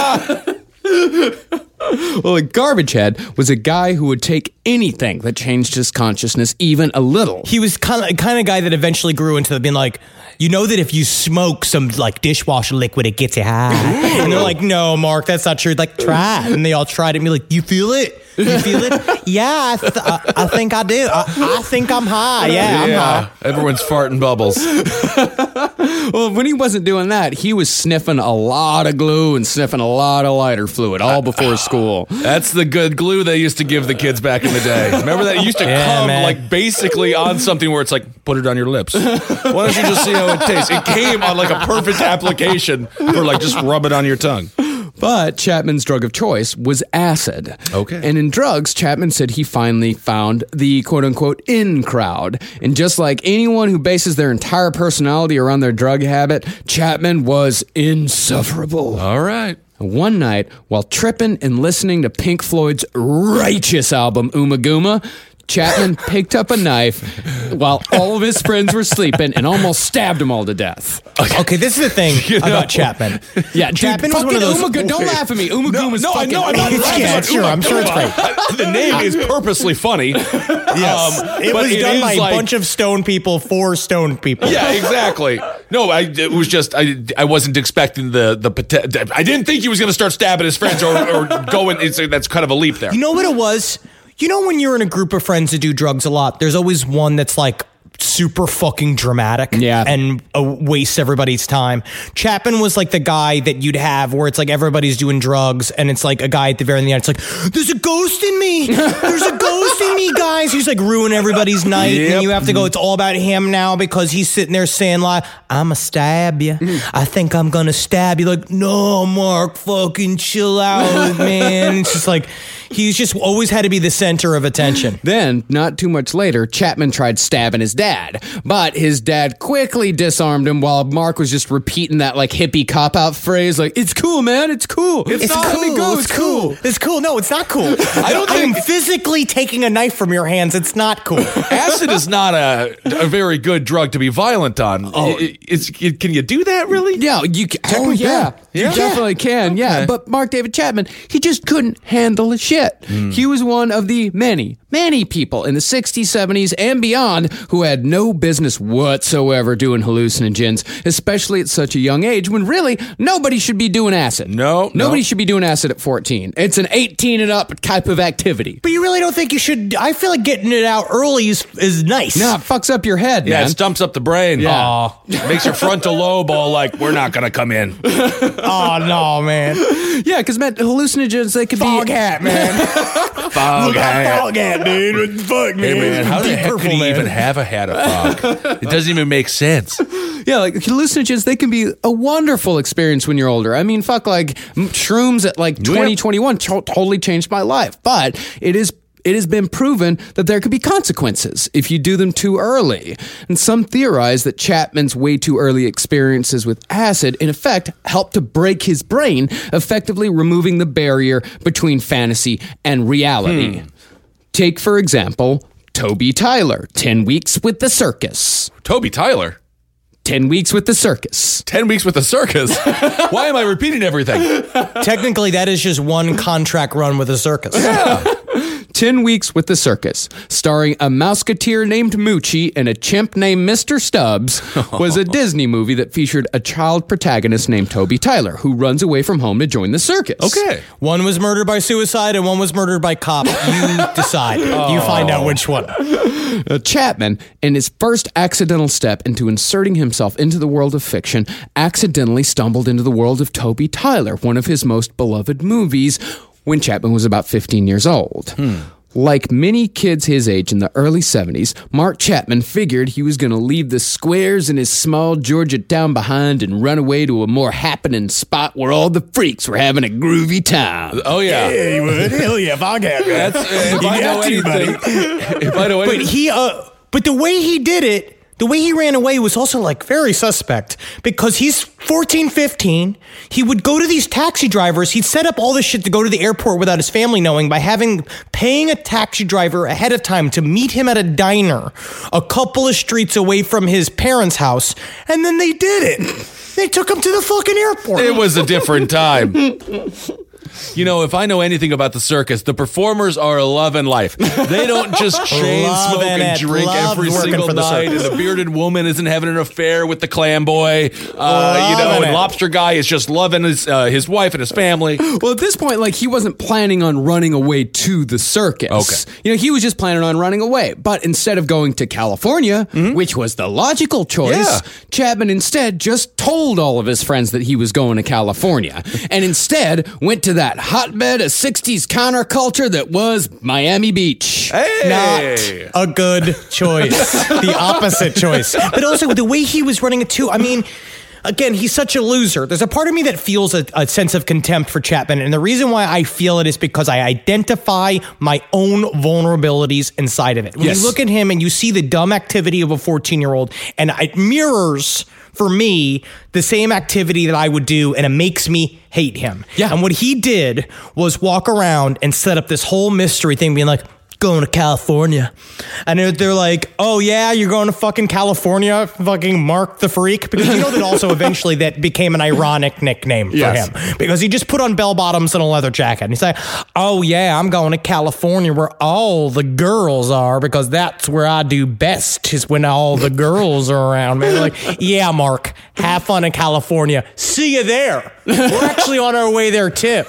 Well, a garbage head was a guy who would take anything that changed his consciousness even a little. He was kind of guy that eventually grew into being like, you know that if you smoke some like dishwasher liquid, it gets you high. And they're like, no, Mark, that's not true. Like, try it. And they all tried it and be like, you feel it? You feel it? Yeah, I think I do. I think I'm high. Yeah, I'm high. Everyone's farting bubbles. Well, when he wasn't doing that, he was sniffing a lot of glue and sniffing a lot of lighter fluid all before school. That's the good glue they used to give the kids back in the day. Remember that? It used to come like basically on something where it's like, put it on your lips. Why don't you just see how it tastes? It came on like a perfect application for like just rub it on your tongue. But Chapman's drug of choice was acid. Okay. And in drugs, Chapman said he finally found the quote-unquote in crowd. And just like anyone who bases their entire personality around their drug habit, Chapman was insufferable. All right. One night, while tripping and listening to Pink Floyd's righteous album, Uma Gooma, Chapman picked up a knife while all of his friends were sleeping and almost stabbed them all to death. Okay, this is the thing about Chapman. Yeah, Chapman was one of those. Don't laugh at me. Uma Gooma's fucking. No, I'm not laughing. Yeah, sure. I'm sure it's great. The name is purposely funny. Yes, it but was done by like, a bunch of stone people for stone people. Yeah, exactly. No, it was just I wasn't expecting the. I didn't think he was going to start stabbing his friends or going. That's kind of a leap there. You know what it was? You know when you're in a group of friends that do drugs a lot, there's always one that's like super fucking dramatic and wastes everybody's time. Chapman was like the guy that you'd have where it's like everybody's doing drugs and it's like a guy at the very end, it's like, there's a ghost in me. There's a ghost in me, guys. He's like ruin everybody's night and you have to go, it's all about him now because he's sitting there saying like, I'ma stab you. I think I'm gonna stab you. Like, no, Mark, fucking chill out, man. It's just like, he's just always had to be the center of attention. Then, not too much later, Chapman tried stabbing his dad, but his dad quickly disarmed him while Mark was just repeating that like hippie cop-out phrase like, it's cool, man, it's cool. It's cool. It's cool. It's cool. No, it's not cool. I am physically taking a knife from your hands. It's not cool. Acid is not a very good drug to be violent on. Oh, can you do that really? Yeah, you can. Oh, yeah. You definitely can. Yeah, okay. But Mark David Chapman, he just couldn't handle his shit. He was one of the many people in the 60s, 70s, and beyond who had no business whatsoever doing hallucinogens, especially at such a young age when really nobody should be doing acid. Nobody should be doing acid at 14. It's an 18 and up type of activity. But you really don't think you should? I feel like getting it out early is nice. Nah, it fucks up your head, man. It stumps up the brain. Yeah. Makes your frontal lobe all like, we're not going to come in. Oh, no, man. Yeah, because, man, hallucinogens, they could Fog hat, man. Fog hat, dude. What the fuck, man? Hey, man, how the heck could he even have a hat of fog? It doesn't even make sense. Yeah, like hallucinogens, they can be a wonderful experience when you're older. I mean, fuck, like shrooms at like 2021 totally changed my life. But it has been proven that there could be consequences if you do them too early. And some theorize that Chapman's way too early experiences with acid, in effect, helped to break his brain, effectively removing the barrier between fantasy and reality. Take, for example, Toby Tyler, 10 Weeks with the Circus. Toby Tyler? 10 Weeks with the Circus. 10 Weeks with the Circus? Why am I repeating everything? Technically, that is just one contract run with a circus. Yeah. 10 Weeks with the Circus, starring a mouseketeer named Moochie and a chimp named Mr. Stubbs, was a Disney movie that featured a child protagonist named Toby Tyler, who runs away from home to join the circus. Okay. One was murdered by suicide and one was murdered by cop. You decide. You find out which one. Chapman, in his first accidental step into inserting himself into the world of fiction, accidentally stumbled into the world of Toby Tyler, one of his most beloved movies, when Chapman was about 15 years old. Like many kids his age in the early 70s, Mark Chapman figured he was going to leave the squares in his small Georgia town behind and run away to a more happening spot where all the freaks were having a groovy time. Oh, yeah. Yeah, you would. Hell yeah, Fog hat. That's, if I know anything. If I know anything. But the way he did it, the way he ran away was also like very suspect because he's 14, 15. He would go to these taxi drivers. He'd set up all this shit to go to the airport without his family knowing by paying a taxi driver ahead of time to meet him at a diner a couple of streets away from his parents' house. And then they did it. They took him to the fucking airport. It was a different time. You know, if I know anything about the circus, the performers are loving life. They don't just chain smoke and drink every single night, and the bearded woman isn't having an affair with the clam boy. And Lobster Guy is just loving his wife and his family. Well, at this point, like, he wasn't planning on running away to the circus. Okay. You know, he was just planning on running away. But instead of going to California, which was the logical choice, Chapman instead just told all of his friends that he was going to California, and instead went to that hotbed of 60s counterculture that was Miami Beach. Hey! Not a good choice. The opposite choice. But also the way he was running it too, I mean, again, he's such a loser. There's a part of me that feels a sense of contempt for Chapman, and the reason why I feel it is because I identify my own vulnerabilities inside of it. When you look at him and you see the dumb activity of a 14-year-old, and it mirrors for me, the same activity that I would do, and it makes me hate him. Yeah. And what he did was walk around and set up this whole mystery thing, being like, going to California. And they're like, oh yeah, you're going to fucking California, fucking Mark the Freak? Because you know that also eventually that became an ironic nickname for him. Because he just put on bell bottoms and a leather jacket. And he's like, oh yeah, I'm going to California where all the girls are, because that's where I do best, is when all the girls are around. Man, like, yeah, Mark, have fun in California. See you there. We're actually on our way there too.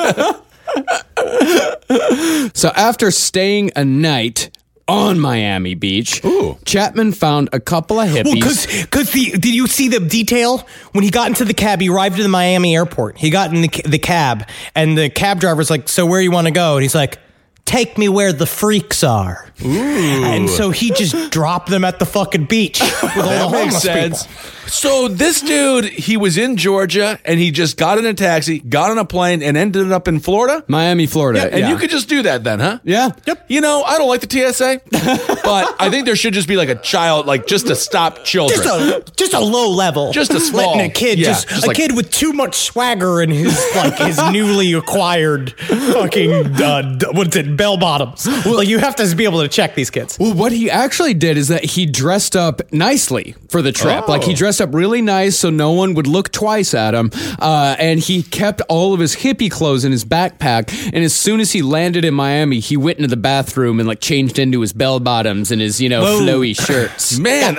So after staying a night on Miami Beach, Chapman found a couple of hippies. Well, because did you see the detail? When he got into the cab, he arrived at the Miami airport. He got in the cab, and the cab driver's like, so where you want to go? And he's like, take me where the freaks are. Ooh. And so he just dropped them at the fucking beach with all the homeless people. So this dude, he was in Georgia, and he just got in a taxi, got on a plane, and ended up in Florida? Miami, Florida. And you could just do that then, huh? Yeah. Yep. You know, I don't like the TSA, but I think there should just be like a child, like just to stop children. Just a low level. Just a small. Letting a kid, just a kid with too much swagger in his his newly acquired fucking what's it, bell bottoms. Like, you have to be able to check these kids. Well, what he actually did is that he dressed up nicely for the trip. Like, he dressed up really nice so no one would look twice at him. And he kept all of his hippie clothes in his backpack. And as soon as he landed in Miami, he went into the bathroom and like changed into his bell bottoms and his, flowy shirts. Man,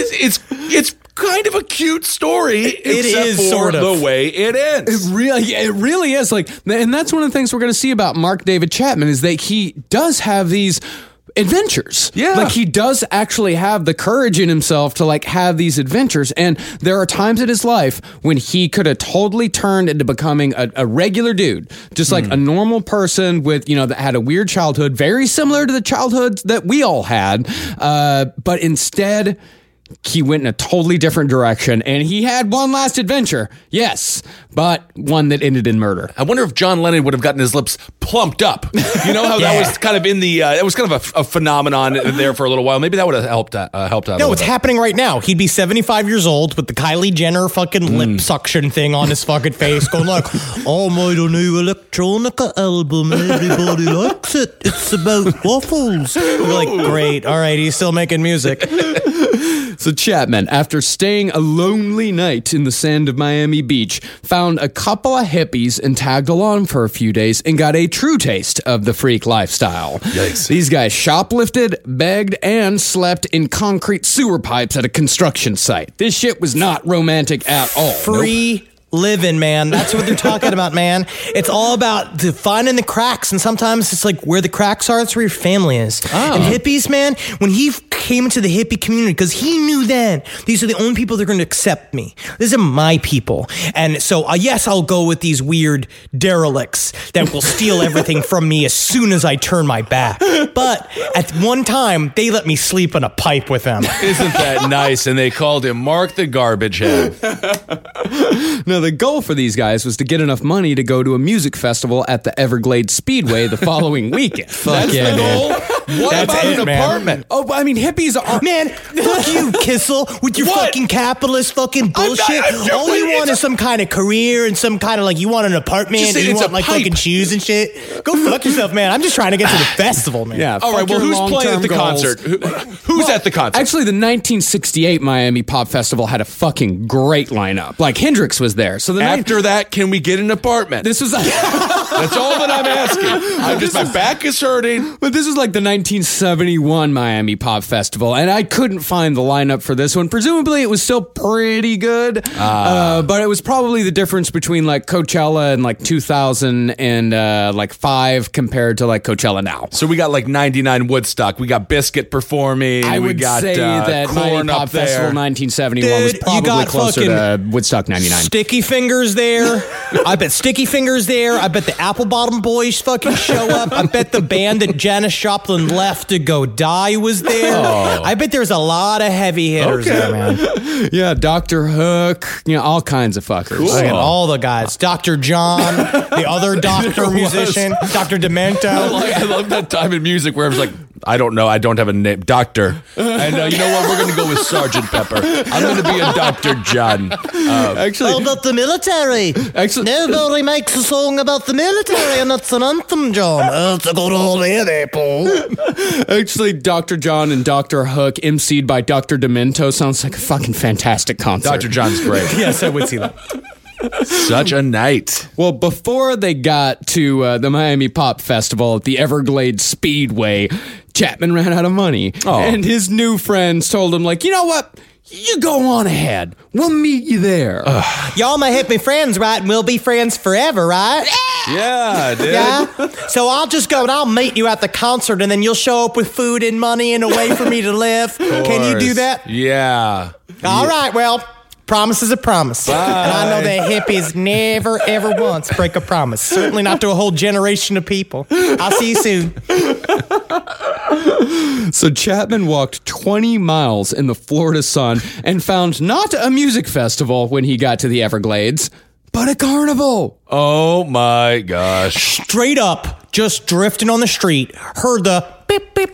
it's kind of a cute story. It is for sort of the way it ends. It really is. Like, and that's one of the things we're going to see about Mark David Chapman, is that he does have these adventures. Yeah. Like, he does actually have the courage in himself to like have these adventures. And there are times in his life when he could have totally turned into becoming a regular dude, just like a normal person with, that had a weird childhood, very similar to the childhoods that we all had. But instead, he went in a totally different direction, and he had one last adventure, yes, but one that ended in murder. I wonder if John Lennon would have gotten his lips plumped up. You know how that was kind of in the, it was kind of a phenomenon there for a little while. Maybe that would have helped out. No, it's happening right now. He'd be 75 years old with the Kylie Jenner fucking lip suction thing on his fucking face, going like, I made a new electronica album. Everybody likes it. It's about waffles. We're like, great. All right, he's still making music. So Chapman, after staying a lonely night in the sand of Miami Beach, found a couple of hippies and tagged along for a few days and got a true taste of the freak lifestyle. Yikes. These guys shoplifted, begged, and slept in concrete sewer pipes at a construction site. This shit was not romantic at all. Free living, man. That's what they're talking about, man. It's all about finding the cracks, and sometimes it's like where the cracks are, that's where your family is. And hippies, man, when he came into the hippie community, because he knew then, these are the only people that are going to accept me. These are my people. And so, yes, I'll go with these weird derelicts that will steal everything from me as soon as I turn my back. But at one time, they let me sleep in a pipe with them. Isn't that nice? And they called him Mark the Garbage Head. Now, the goal for these guys was to get enough money to go to a music festival at the Everglades Speedway the following weekend. That's the goal? What That's about it, an man. apartment? Oh, I mean, hippies are... Man, fuck you, Kissel, with your What? fucking capitalist fucking bullshit. I'm All you want is some kind of career and some kind of like, you want an apartment Just and say you it's want a like pipe. fucking shoes and shit. Go fuck yourself, man. I'm just trying to get to the festival, man. Yeah. All right, well, fuck your who's playing at the long-term goals. concert? Who's at the concert? Actually, the 1968 Miami Pop Festival had a fucking great lineup. Like, Hendrix was there. So the After that, can we get an apartment? this was... That's all that I'm asking. My back is hurting. But this is like the 1971 Miami Pop Festival, and I couldn't find the lineup for this one. Presumably, it was still pretty good, but it was probably the difference between like Coachella and like 2000 and like 5 compared to like Coachella now. So we got like 99 Woodstock. We got Biscuit performing. I we would got, say that Miami Corn Pop up there. Festival 1971 was Dude, you probably got closer to Woodstock 99. Sticky Fingers there. I bet Sticky Fingers there. I bet the Apple Bottom Boys fucking show up. I bet the band that Janis Joplin left to go die was there. I bet there's a lot of heavy hitters there, man. Yeah, Dr. Hook, all kinds of fuckers. Fucking all the guys. Dr. John, the other doctor musician, Dr. Demento. I love that time in music where it was like, I don't know. I don't have a name. Doctor. And you know what? We're going to go with Sergeant Pepper. I'm going to be a Dr. John. Actually, about the military. Nobody makes a song about the military, and that's an anthem, John. It's a good old day, Paul. Actually, Dr. John and Dr. Hook, emceed by Dr. Demento, sounds like a fucking fantastic concert. Dr. John's great. yes, I would see that. Such a night. Well, before they got to the Miami Pop Festival at the Everglades Speedway, Chapman ran out of money. And his new friends told him, like, you know what? You go on ahead. We'll meet you there. Y'all my hippie friends, right? And we'll be friends forever, right? Yeah, dude. Yeah? So I'll just go and I'll meet you at the concert, and then you'll show up with food and money and a way for me to live. Can you do that? Yeah. All right, well, promise is a promise. Bye. And I know that hippies never, ever once break a promise. Certainly not to a whole generation of people. I'll see you soon. So Chapman walked 20 miles in the Florida sun and found not a music festival when he got to the Everglades, but a carnival. Oh my gosh. Straight up, just drifting on the street, heard the beep, beep,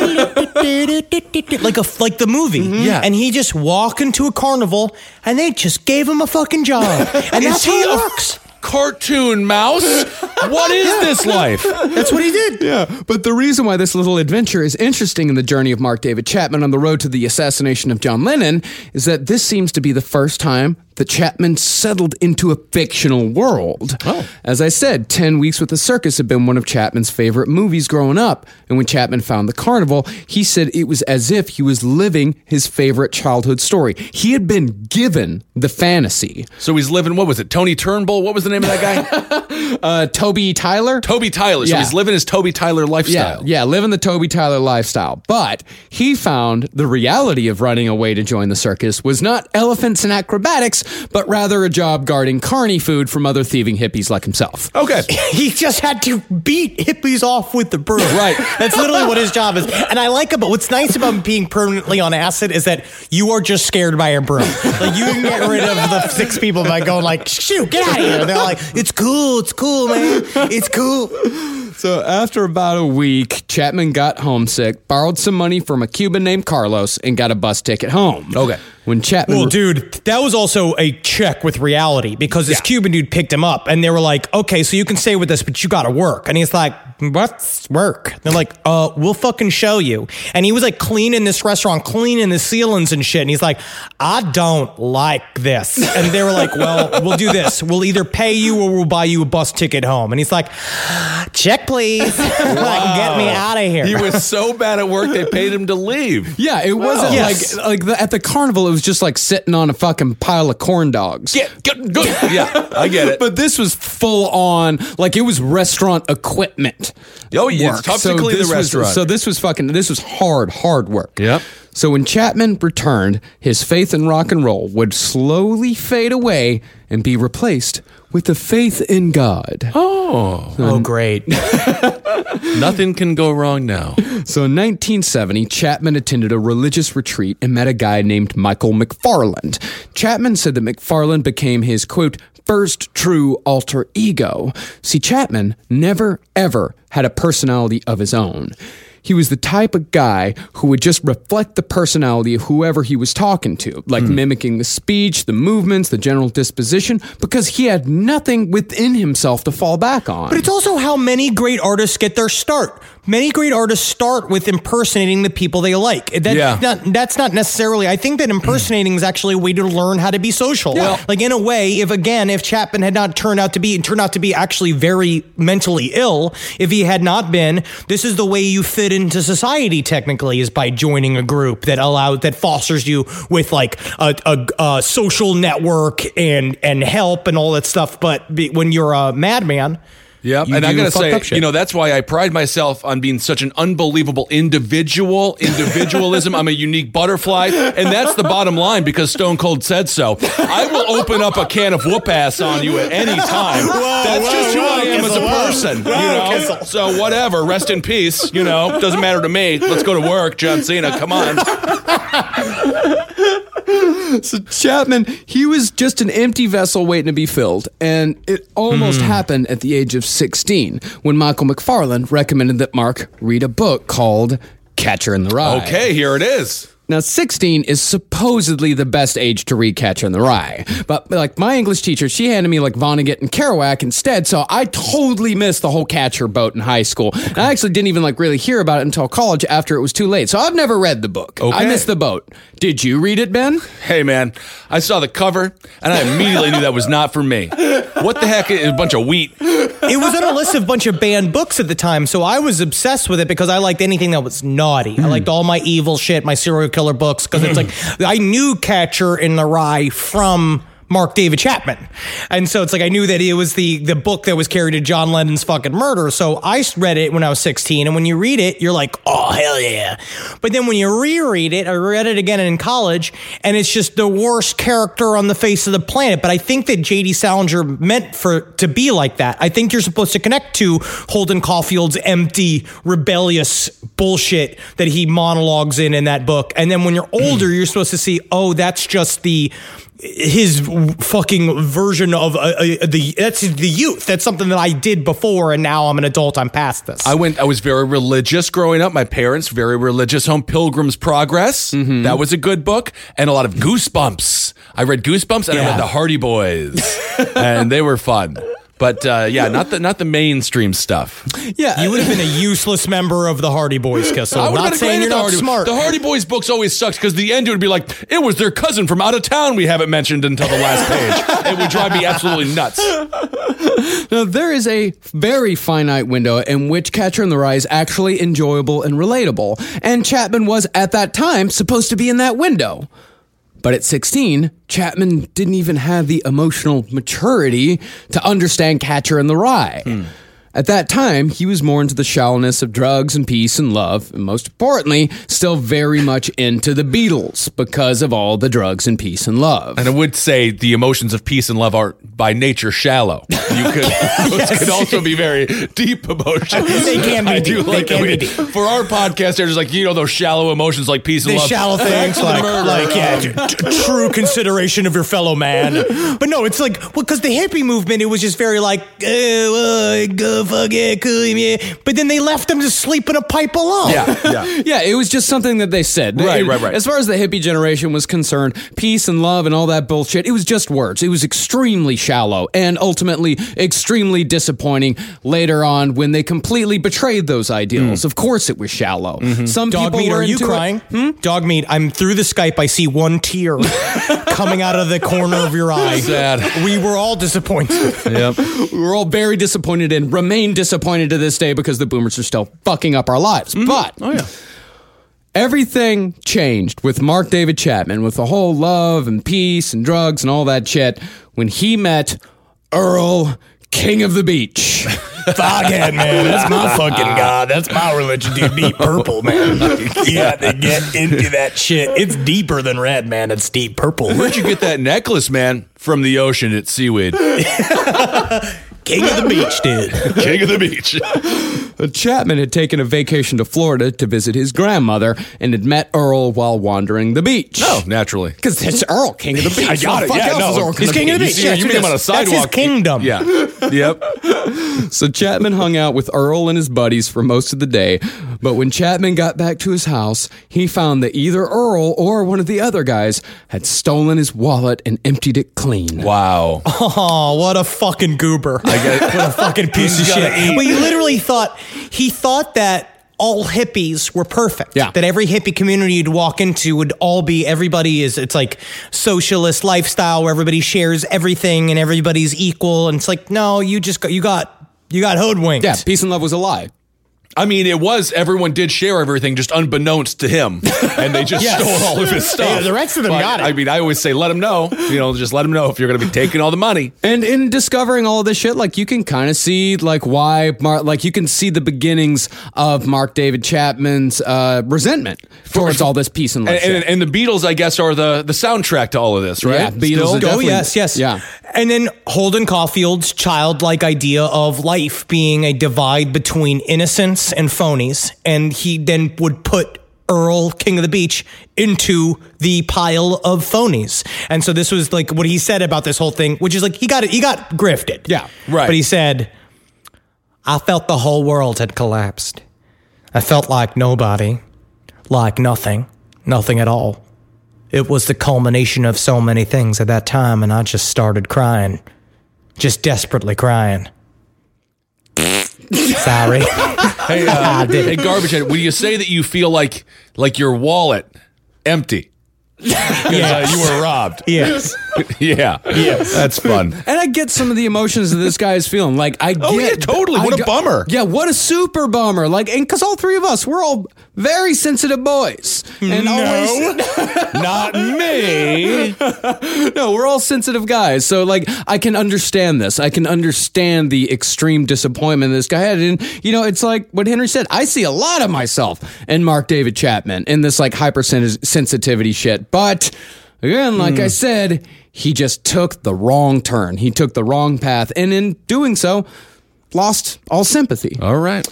like the movie. Yeah. And he just walked into a carnival, and they just gave him a fucking job. And that's how it works. Cartoon mouse? What is this life? That's what he did. Yeah, but the reason why this little adventure is interesting in the journey of Mark David Chapman on the road to the assassination of John Lennon is that this seems to be the first time that Chapman settled into a fictional world. Oh. As I said, 10 Weeks with the Circus had been one of Chapman's favorite movies growing up, and when Chapman found the carnival, he said it was as if he was living his favorite childhood story. He had been given the fantasy. So he's living, what was it, Tony Turnbull? What was the name of that guy? Toby Tyler? Toby Tyler. So Yeah. he's living his Toby Tyler lifestyle. Yeah, living the Toby Tyler lifestyle. But he found the reality of running away to join the circus was not elephants and acrobatics, but rather a job guarding carny food from other thieving hippies like himself. Okay. He just had to beat hippies off with the broom. Right. That's literally what his job is. And I like it, but what's nice about being permanently on acid is that you are just scared by a broom. Like, you can get rid of the 6 people by going like, shoot, get out of here. And they're like, it's cool, man. It's cool. So after about a week, Chapman got homesick, borrowed some money from a Cuban named Carlos, and got a bus ticket home. Okay. When Chapman... Well, dude, that was also a check with reality, because this Cuban dude picked him up, and they were like, okay, so you can stay with us, but you gotta work. And he's like, what's work? They're like, we'll fucking show you. And he was like cleaning this restaurant, cleaning the ceilings and shit. And he's like, I don't like this. And they were like, well, we'll do this. We'll either pay you or we'll buy you a bus ticket home. And he's like, check, please. Like, get me out of here. He was so bad at work, they paid him to leave. Yeah, it wasn't Yes. at the carnival, it was just like sitting on a fucking pile of corn dogs. Good. Yeah, I get it. But this was full on, like, it was restaurant equipment. Oh, yeah, work. it's tough to clean the this restaurant. this was hard work. Yep. So when Chapman returned, his faith in rock and roll would slowly fade away and be replaced with the faith in God. Oh, great. Nothing can go wrong now. So in 1970, Chapman attended a religious retreat and met a guy named Michael McFarland. Chapman said that McFarland became his, quote, first true alter ego. See, Chapman never, ever had a personality of his own. He was the type of guy who would just reflect the personality of whoever he was talking to, like mimicking the speech, the movements, the general disposition, because he had nothing within himself to fall back on. But it's also how many great artists get their start. Many great artists start with impersonating the people they like. That's not necessarily, I think that impersonating is actually a way to learn how to be social. Yeah. Like, in a way, if Chapman had not turned out to be actually very mentally ill, if he had not been, this is the way you fit into society technically, is by joining a group that fosters you with like a social network and help and all that stuff. But when you're a madman, Yep, you and I do gotta fucked up say, shit. that's why I pride myself on being such an unbelievable individualism. I'm a unique butterfly, and that's the bottom line, because Stone Cold said so. I will open up a can of whoop ass on you at any time. That's just who I am as a person, Kissel. So whatever, rest in peace. Doesn't matter to me. Let's go to work, John Cena. Come on. So Chapman, he was just an empty vessel waiting to be filled, and it almost happened at the age of 16 when Michael McFarland recommended that Mark read a book called Catcher in the Rye. Okay, here it is. Now, 16 is supposedly the best age to read Catcher in the Rye. But, like, my English teacher, she handed me, like, Vonnegut and Kerouac instead, so I totally missed the whole Catcher boat in high school. And I actually didn't even, like, really hear about it until college after it was too late. So I've never read the book. Okay. I missed the boat. Did you read it, Ben? Hey, man, I saw the cover, and I immediately knew that was not for me. What the heck is a bunch of wheat? It was on a list of a bunch of banned books at the time, so I was obsessed with it because I liked anything that was naughty. I liked all my evil shit, my serial killer books, because it's like, I knew Catcher in the Rye from Mark David Chapman. And so it's like I knew that it was the book that was carried to John Lennon's fucking murder. So I read it when I was 16. And when you read it, you're like, oh, hell yeah. But then when you reread it, I read it again in college, and it's just the worst character on the face of the planet. But I think that J.D. Salinger meant for to be like that. I think you're supposed to connect to Holden Caulfield's empty, rebellious bullshit that he monologues in that book. And then when you're older, you're supposed to see, oh, that's just his fucking version of that's the youth. That's something that I did before, and now I'm an adult. I'm past this. I was very religious growing up. My parents, very religious home. Pilgrim's Progress. That was a good book. And a lot of Goosebumps. I read Goosebumps, and I read the Hardy Boys. And they were fun. But not the mainstream stuff. Yeah. You would have been a useless member of the Hardy Boys, Kissel. I would've Not been saying great you're at not the smart. The Hardy Boys books always sucked because the end it would be like, it was their cousin from out of town we haven't mentioned until the last page. It would drive me absolutely nuts. Now, there is a very finite window in which Catcher in the Rye is actually enjoyable and relatable. And Chapman was, at that time, supposed to be in that window. But at 16, Chapman didn't even have the emotional maturity to understand Catcher in the Rye. At that time, he was more into the shallowness of drugs and peace and love, and most importantly, still very much into the Beatles because of all the drugs and peace and love. And I would say the emotions of peace and love are by nature shallow. Those could also be very deep emotions. They can be I deep. do like They can be that deep. For our podcast, there's like, those shallow emotions like peace and The love. shallow things true consideration of your fellow man. But no, it's like, well, because the hippie movement, it was just very like, go fuck yeah, cool, yeah. But then they left them to sleep in a pipe alone. Yeah, it was just something that they said. Right. As far as the hippie generation was concerned, peace and love and all that bullshit, it was just words. It was extremely shallow and ultimately extremely disappointing later on when they completely betrayed those ideals. Of course it was shallow. Some Dog people meat, were are you into crying? It. Dog meat, I'm through the Skype. I see one tear coming out of the corner of your eye. Sad. We were all disappointed. Yep. We were all very disappointed and remain disappointed to this day because the boomers are still fucking up our lives. But everything changed with Mark David Chapman, with the whole love and peace and drugs and all that shit, when he met Earl, King of the Beach. Foghead, man. That's my fucking god. That's my religion, dude. Deep purple, man. You got to get into that shit. It's deeper than red, man. It's deep purple. Where'd you get that necklace, man? From the ocean at Seaweed. King of the beach, dude. King of the beach. Chapman had taken a vacation to Florida to visit his grandmother and had met Earl while wandering the beach. Oh, naturally. Because it's Earl, King of the Beach. I got it. Fuck Yeah, else no. is Earl He's king of the beach. You meet him on a sidewalk. That's his kingdom. Yeah. Yep. So Chapman hung out with Earl and his buddies for most of the day, but when Chapman got back to his house, he found that either Earl or one of the other guys had stolen his wallet and emptied it clean. Wow. Oh, what a fucking goober. get- What a fucking piece of He's shit. gotta eat. But he literally thought that all hippies were perfect. Yeah. That every hippie community you'd walk into would all be, it's like socialist lifestyle where everybody shares everything and everybody's equal. And it's like, no, you got hoodwinked. Yeah, peace and love was a lie. I mean, everyone did share everything just unbeknownst to him. And they just Yes. stole all of his stuff. Yeah, the rest of them But, got it. I mean, I always say, let him know. Just let him know if you're going to be taking all the money. And in discovering all of this shit, like, you can kind of see, like, why, you can see the beginnings of Mark David Chapman's resentment towards all this peace and love shit. And the Beatles, I guess, are the soundtrack to all of this, right? Yeah, Beatles Still? are definitely- yes. Yeah. And then Holden Caulfield's childlike idea of life being a divide between innocence and phonies. And he then would put Earl, King of the Beach, into the pile of phonies. And so this was like what he said about this whole thing, which is like he got grifted. Yeah, right. But he said, I felt the whole world had collapsed. I felt like nobody like nothing at all. It was the culmination of so many things at that time, and I just started crying. Just desperately crying. Sorry. Hey, hey, Garbage Head, when you say that you feel like your wallet empty because you were robbed. Yes. Yeah. Yes. That's fun. And I get some of the emotions that this guy is feeling. Like, I get. Oh, yeah, totally. What a bummer. Yeah, what a super bummer. Like, and because all three of us, we're all very sensitive boys. And Not me. No, we're all sensitive guys. So, like, I can understand this. I can understand the extreme disappointment this guy had. And, you know, it's like what Henry said. I see a lot of myself in Mark David Chapman in this, like, hypersensitivity shit. But, again, like I said, he just took the wrong turn. He took the wrong path. And in doing so, lost all sympathy. All right.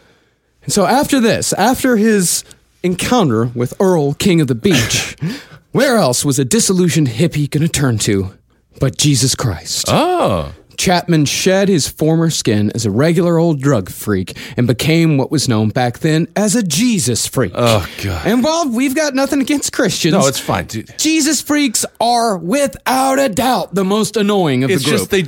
And so after this, after his encounter with Earl, King of the Beach, where else was a disillusioned hippie going to turn to but Jesus Christ? Oh. Chapman shed his former skin as a regular old drug freak and became what was known back then as a Jesus freak. Oh, God. And while we've got nothing against Christians, No, it's fine, dude. Jesus freaks are without a doubt the most annoying of It's the group. just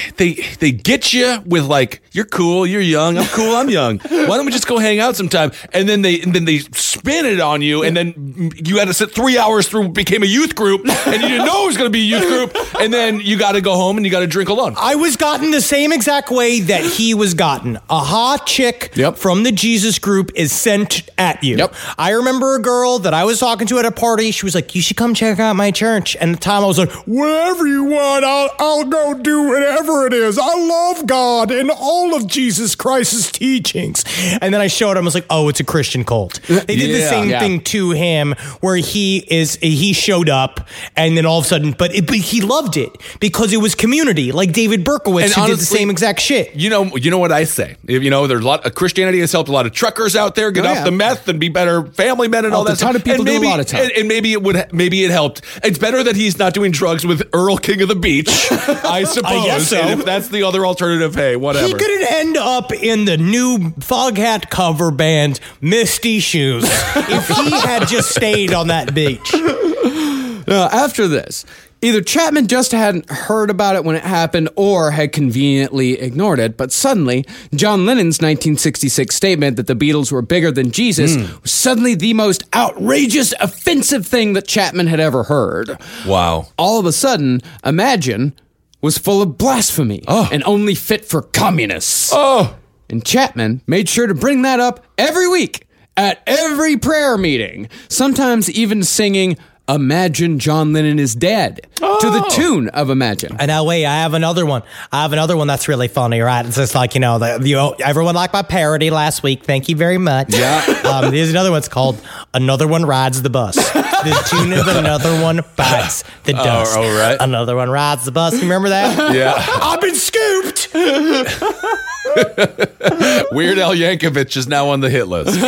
they get you with like, you're cool, you're young, I'm cool, I'm young. Why don't we just go hang out sometime? And then they spin it on you, and then you had to sit 3 hours through became a youth group, and you didn't know it was going to be a youth group, and then you got to go home and you got to drink alone. I was gotten the same exact way that he was gotten. A hot chick from the Jesus group is sent at you. Yep. I remember a girl that I was talking to at a party. She was like, you should come check out my church. And at the time I was like, whatever you want, I'll go do whatever it is. I love God and all of Jesus Christ's teachings. And then I showed him, I was like, oh, it's a Christian cult. They did the same thing to him where he showed up and then all of a sudden, but he loved it because it was community, like David Berkowitz, And who honestly, did the same exact shit. You know what I say. You know, there's a lot of Christianity has helped a lot of truckers out there get off the meth and be better family men and all that. A ton of people do a lot of time. And maybe it helped. It's better that he's not doing drugs with Earl, King of the Beach, I suppose. I guess so. And if that's the other alternative, hey, whatever. He could end up in the new Foghat cover band Misty Shoes if he had just stayed on that beach. After this, either Chapman just hadn't heard about it when it happened or had conveniently ignored it, but suddenly, John Lennon's 1966 statement that the Beatles were bigger than Jesus was suddenly the most outrageous, offensive thing that Chapman had ever heard. Wow. All of a sudden, Imagine was full of blasphemy and only fit for communists. And Chapman made sure to bring that up every week at every prayer meeting, sometimes even singing Imagine John Lennon is Dead to the tune of Imagine. And now, wait, I have another one. That's really funny, right? It's just like, everyone liked my parody last week. Thank you very much. Yeah. There's another one. It's called Another One Rides the Bus. The tune of Another One Bites the Dust. Oh, right. Another One Rides the Bus. You remember that? Yeah. I've been scooped. Weird Al Yankovic is now on the hit list.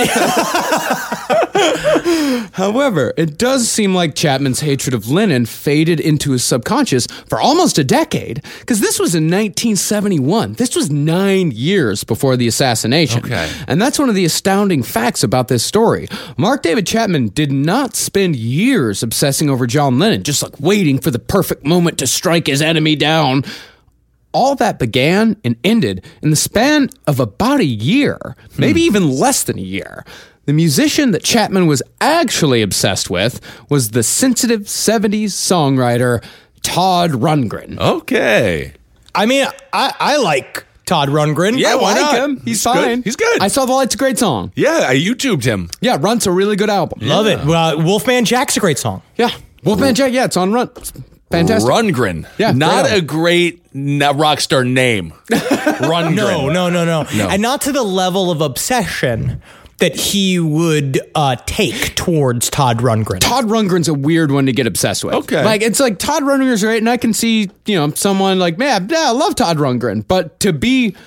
However, it does seem like Chapman's hatred of Lennon faded into his subconscious for almost a decade, because this was in 1971. This was 9 years before the assassination. Okay. And that's one of the astounding facts about this story. Mark David Chapman did not spend years obsessing over John Lennon, just like waiting for the perfect moment to strike his enemy down. All that began and ended in the span of about a year, maybe even less than a year. The musician that Chapman was actually obsessed with was the sensitive 70s songwriter Todd Rundgren. Okay. I mean, I like Todd Rundgren. Yeah, I why like not? him. He's good. fine. He's good. I Saw the Light's a great song. Yeah, I YouTubed him. Yeah, Runt's a really good album. Love it. Wolfman Jack's a great song. Yeah. Wolfman Jack, it's on Runt. It's fantastic. Rundgren. Yeah, Not great a great rock star name. Rundgren. No. And not to the level of obsession that he would take towards Todd Rundgren. Todd Rundgren's a weird one to get obsessed with. Okay. Like, it's like Todd Rundgren's great, and I can see, someone like, man, yeah, I love Todd Rundgren. But to be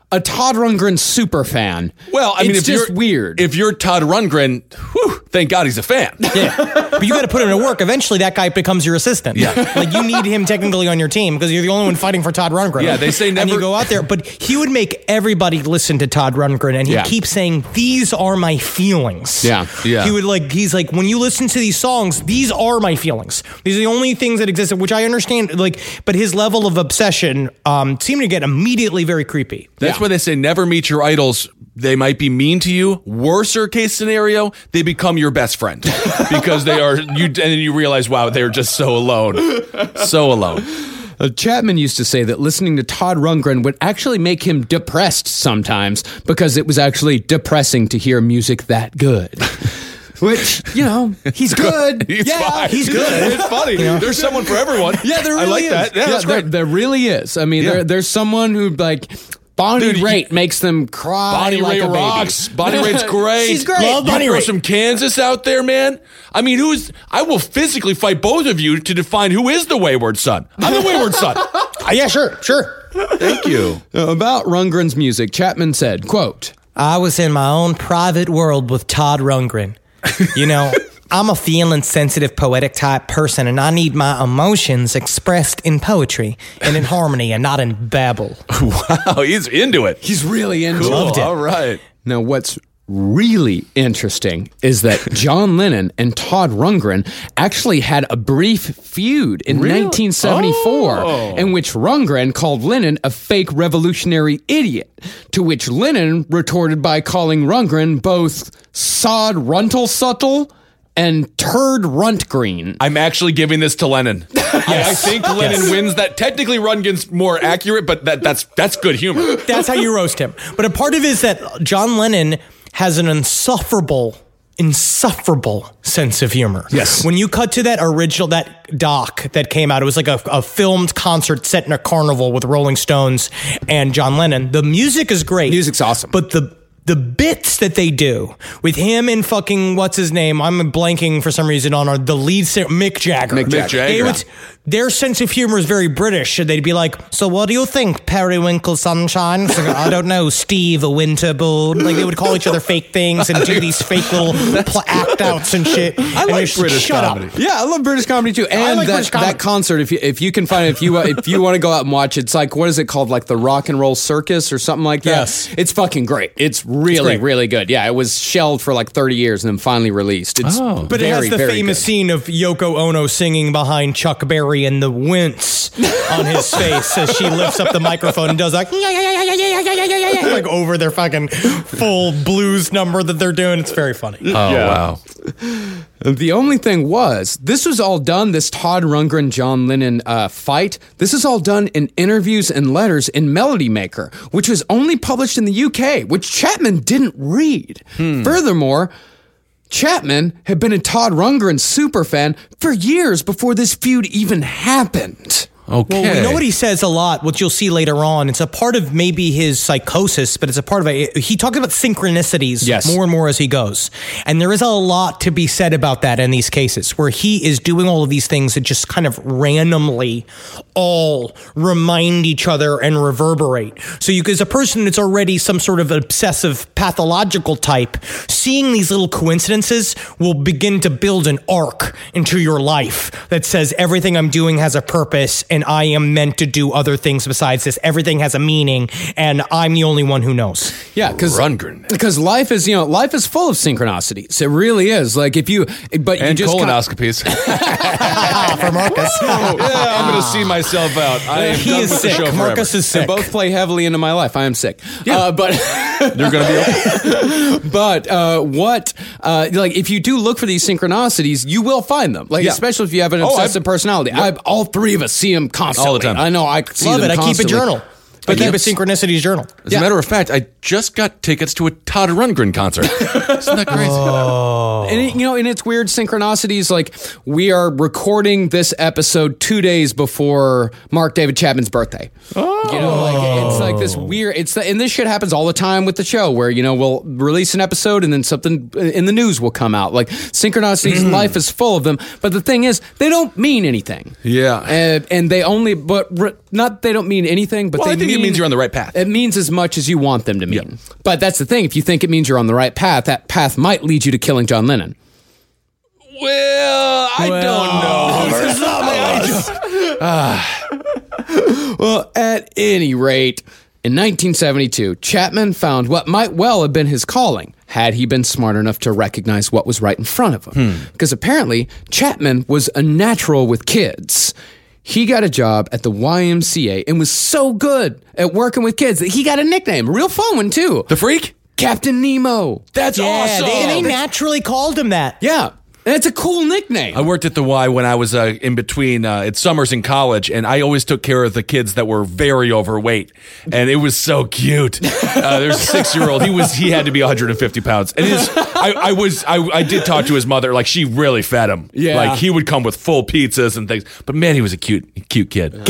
a Todd Rundgren super fan. Well, I mean, it's if just you're weird. If you're Todd Rundgren, thank God he's a fan. Yeah. But you got to put him to work. Eventually, that guy becomes your assistant. Yeah. Like, you need him technically on your team because you're the only one fighting for Todd Rundgren. Yeah, they say And never- you go out there, but he would make everybody listen to Todd Rundgren, and he Yeah. keeps saying, "These are my feelings." Yeah. He would he's like, when you listen to these songs, these are my feelings. These are the only things that exist, which I understand. But his level of obsession seemed to get immediately very creepy. That's why they say never meet your idols. They might be mean to you. Worser case scenario, they become your best friend because they are you. And then you realize, wow, they're just so alone, so alone. Chapman used to say that listening to Todd Rundgren would actually make him depressed sometimes because it was actually depressing to hear music that good. Which, he's good. He's fine. he's good. It's funny. There's someone for everyone. Yeah, there really I like is. that. Yeah, that's great. There really is. I mean, there's someone who Bonnie Raitt makes them cry. Bonnie like Raitt a baby. rocks. Bonnie Raitt's great. She's great. Love Bonnie you throw Raitt. some Kansas out there, man. I mean, I will physically fight both of you to define who is the wayward son. I'm the wayward son. Yeah, sure. Thank you. About Rundgren's music, Chapman said, quote, I was in my own private world with Todd Rundgren. I'm a feeling sensitive, poetic type person, and I need my emotions expressed in poetry and in harmony and not in babble. Wow, he's into it. he's really into Cool. it. All right. Now, what's really interesting is that John Lennon and Todd Rundgren actually had a brief feud in 1974 in which Rundgren called Lennon a fake revolutionary idiot, to which Lennon retorted by calling Rundgren both sod runtle-suttle and turd runt-green. I'm actually giving this to Lennon. I think Lennon wins that. Technically, Rundgren's more accurate, but that's good humor. That's how you roast him. But a part of it is that John Lennon has an insufferable sense of humor. Yes. When you cut to that doc that came out, it was like a filmed concert set in a carnival with Rolling Stones and John Lennon. The music is great. Music's awesome. But the bits that they do with him and fucking what's his name? I'm blanking for some reason on the lead singer, Mick Jagger. Mick Jagger. Their sense of humor is very British. They'd be like, "So what do you think, Periwinkle Sunshine?" It's like, I don't know, Steve Winterbourne. Like, they would call each other fake things and do these fake little act outs and shit. I like British comedy. Yeah, I love British comedy too. And like British comedy. that concert, if you can find it, if you want to go out and watch, it's like, what is it called? Like the Rock and Roll Circus or something like that. Yes. It's fucking great. It's really, great. really good. Yeah, it was shelved for like 30 years and then finally released. It's But it has the famous scene of Yoko Ono singing behind Chuck Berry and the wince on his face as she lifts up the microphone and does like over their fucking full blues number that they're doing. It's very funny. Oh, wow. The only thing was, this was all done, this Todd Rundgren, John Lennon fight, this is all done in interviews and letters in Melody Maker, which was only published in the UK, which Chapman didn't read. Furthermore, Chapman had been a Todd Rundgren superfan for years before this feud even happened. Okay. Well, you know what he says a lot, which you'll see later on. It's a part of maybe his psychosis, but it's a part of it. He talks about synchronicities more and more as he goes. And there is a lot to be said about that in these cases, where he is doing all of these things that just kind of randomly all remind each other and reverberate. So you, as a person that's already some sort of obsessive pathological type, seeing these little coincidences will begin to build an arc into your life that says everything I'm doing has a purpose and I am meant to do other things besides this. Everything has a meaning, and I'm the only one who knows. Yeah, because life is full of synchronicities. It really is. Like if you, but and you just colonoscopies. For Marcus. Yeah, I'm going to see myself out. I am He done is with sick. the show Marcus forever. is sick. both play heavily into my life. I am sick. But You're going to be okay. but like if you do look for these synchronicities, you will find them. Like especially if you have an obsessive personality. All three of us see them constantly. All the time. I know. I see Love them it. I keep a constantly. journal. I keep a synchronicities journal. As a matter of fact, I just got tickets to a Todd Rundgren concert. Isn't that crazy? And it's weird synchronicities. Like we are recording this episode 2 days before Mark David Chapman's birthday. It's like this weird. And this shit happens all the time with the show, where we'll release an episode and then something in the news will come out. Like synchronicities, life is full of them. But the thing is, they don't mean anything. Yeah. And they only, they don't mean anything. But Well, they I think mean it means you're on the right path. It means as much as you want them to mean. But that's the thing. If you think it means you're on the right path, that path might lead you to killing John Lennon. Well, I don't know. Well, at any rate, in 1972, Chapman found what might well have been his calling, had he been smart enough to recognize what was right in front of him. Because apparently, Chapman was a natural with kids. He got a job at the YMCA and was so good at working with kids that he got a nickname, a real fun one too. The Freak? Captain Nemo. That's awesome. They naturally called him that. Yeah. And it's a cool nickname. I worked at the Y when I was in between at summers in college, and I always took care of the kids that were very overweight, and it was so cute. There's a 6-year-old. He had to be 150 pounds, and I did talk to his mother. Like, she really fed him. Yeah. Like, he would come with full pizzas and things. But man, he was a cute kid.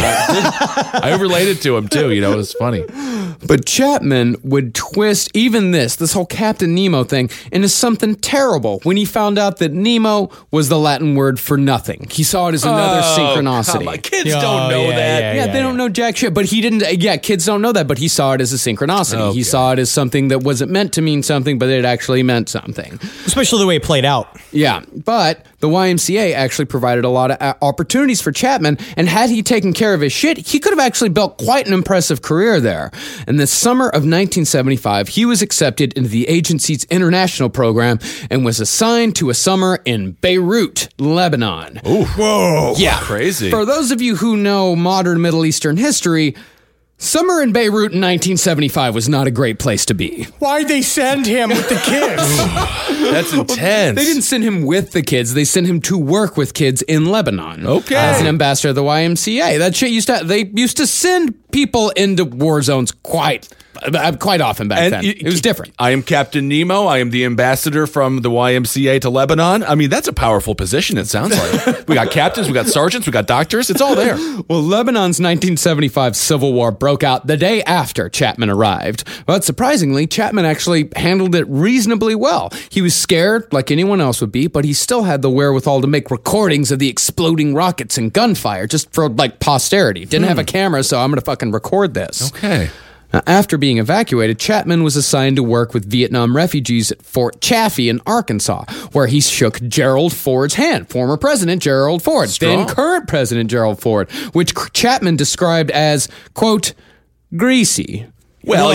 I related to him too. You know, it was funny. But Chapman would twist even this whole Captain Nemo thing into something terrible when he found out that Nemo was the Latin word for nothing. He saw it as another synchronicity. Come on. Kids don't know that. Yeah, they don't know jack shit. But he didn't. Yeah, kids don't know that. But he saw it as a synchronicity. Okay. He saw it as something that wasn't meant to mean something, but it actually meant something. Especially the way it played out. Yeah, but the YMCA actually provided a lot of opportunities for Chapman, and had he taken care of his shit, he could have actually built quite an impressive career there. In the summer of 1975, he was accepted into the agency's international program and was assigned to a summer in Beirut, Lebanon. Ooh. Whoa. Yeah. Crazy. For those of you who know modern Middle Eastern history, summer in Beirut in 1975 was not a great place to be. Why'd they send him with the kids? That's intense. They didn't send him with the kids. They sent him to work with kids in Lebanon. Okay. As an ambassador of the YMCA. That shit they used to send people into war zones quite often back then. It was different. I am Captain Nemo. I am the ambassador from the YMCA to Lebanon. I mean, that's a powerful position, it sounds like. We got captains, we got sergeants, we got doctors. It's all there. Well, Lebanon's 1975 civil war broke out the day after Chapman arrived. But surprisingly, Chapman actually handled it reasonably well. He was scared, like anyone else would be, but he still had the wherewithal to make recordings of the exploding rockets and gunfire just for, like, posterity. Didn't have a camera, so I'm going to fucking record this. Okay. Now, after being evacuated, Chapman was assigned to work with Vietnam refugees at Fort Chaffee in Arkansas, where he shook Gerald Ford's hand, former President Gerald Ford, then current President Gerald Ford, which Chapman described as, quote, greasy. Well,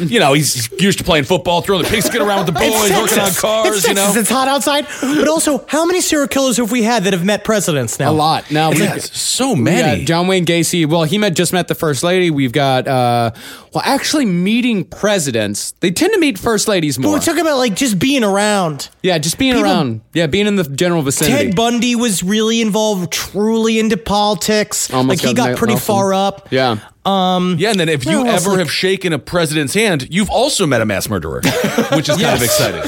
he's used to playing football, throwing the pigskin around with the boys, working on cars, It's hot outside. But also, how many serial killers have we had that have met presidents now? A lot. Now, so many. John Wayne Gacy. Well, he just met the first lady. We've got, actually meeting presidents. They tend to meet first ladies more. But we're talking about, like, just being around. Yeah, just being around. Yeah, being in the general vicinity. Ted Bundy was really involved, truly into politics. Almost he got pretty far up. Yeah. And then if you ever have shaken a president's hand, you've also met a mass murderer, which is kind of exciting.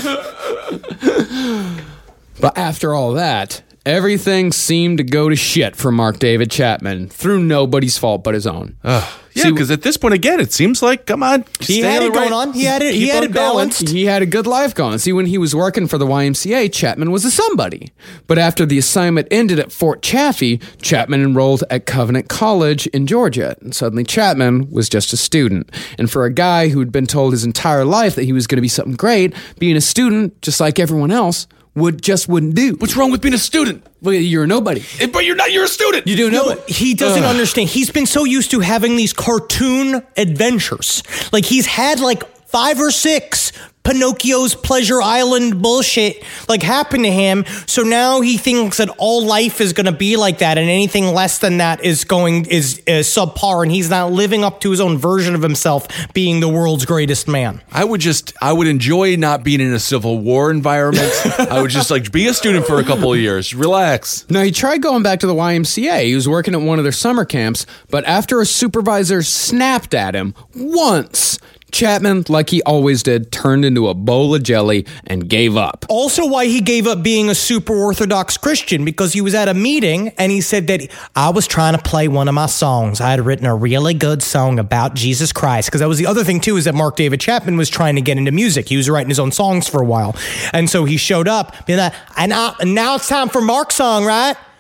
But after all that, everything seemed to go to shit for Mark David Chapman through nobody's fault but his own. Yeah, because at this point, again, it seems like, come on. He had it going on. He had it balanced. He had a good life going. See, when he was working for the YMCA, Chapman was a somebody. But after the assignment ended at Fort Chaffee, Chapman enrolled at Covenant College in Georgia. And suddenly Chapman was just a student. And for a guy who had been told his entire life that he was going to be something great, being a student, just like everyone else, wouldn't do. What's wrong with being a student? Well, you're a nobody. But you're not. You're a student. You do know No, he doesn't understand. He's been so used to having these cartoon adventures. Like, he's had like 5 or 6 Pinocchio's Pleasure Island bullshit like happen to him. So now he thinks that all life is going to be like that, and anything less than that is subpar, and he's not living up to his own version of himself being the world's greatest man. I would enjoy not being in a Civil War environment. I would just like be a student for a couple of years. Relax. Now, he tried going back to the YMCA. He was working at one of their summer camps, but after a supervisor snapped at him once, Chapman, like he always did, turned into a bowl of jelly and gave up. Also why he gave up being a super Orthodox Christian, because he was at a meeting and he said that I was trying to play one of my songs. I had written a really good song about Jesus Christ, because that was the other thing too, is that Mark David Chapman was trying to get into music. He was writing his own songs for a while. And so he showed up being like, and now it's time for Mark's song, right?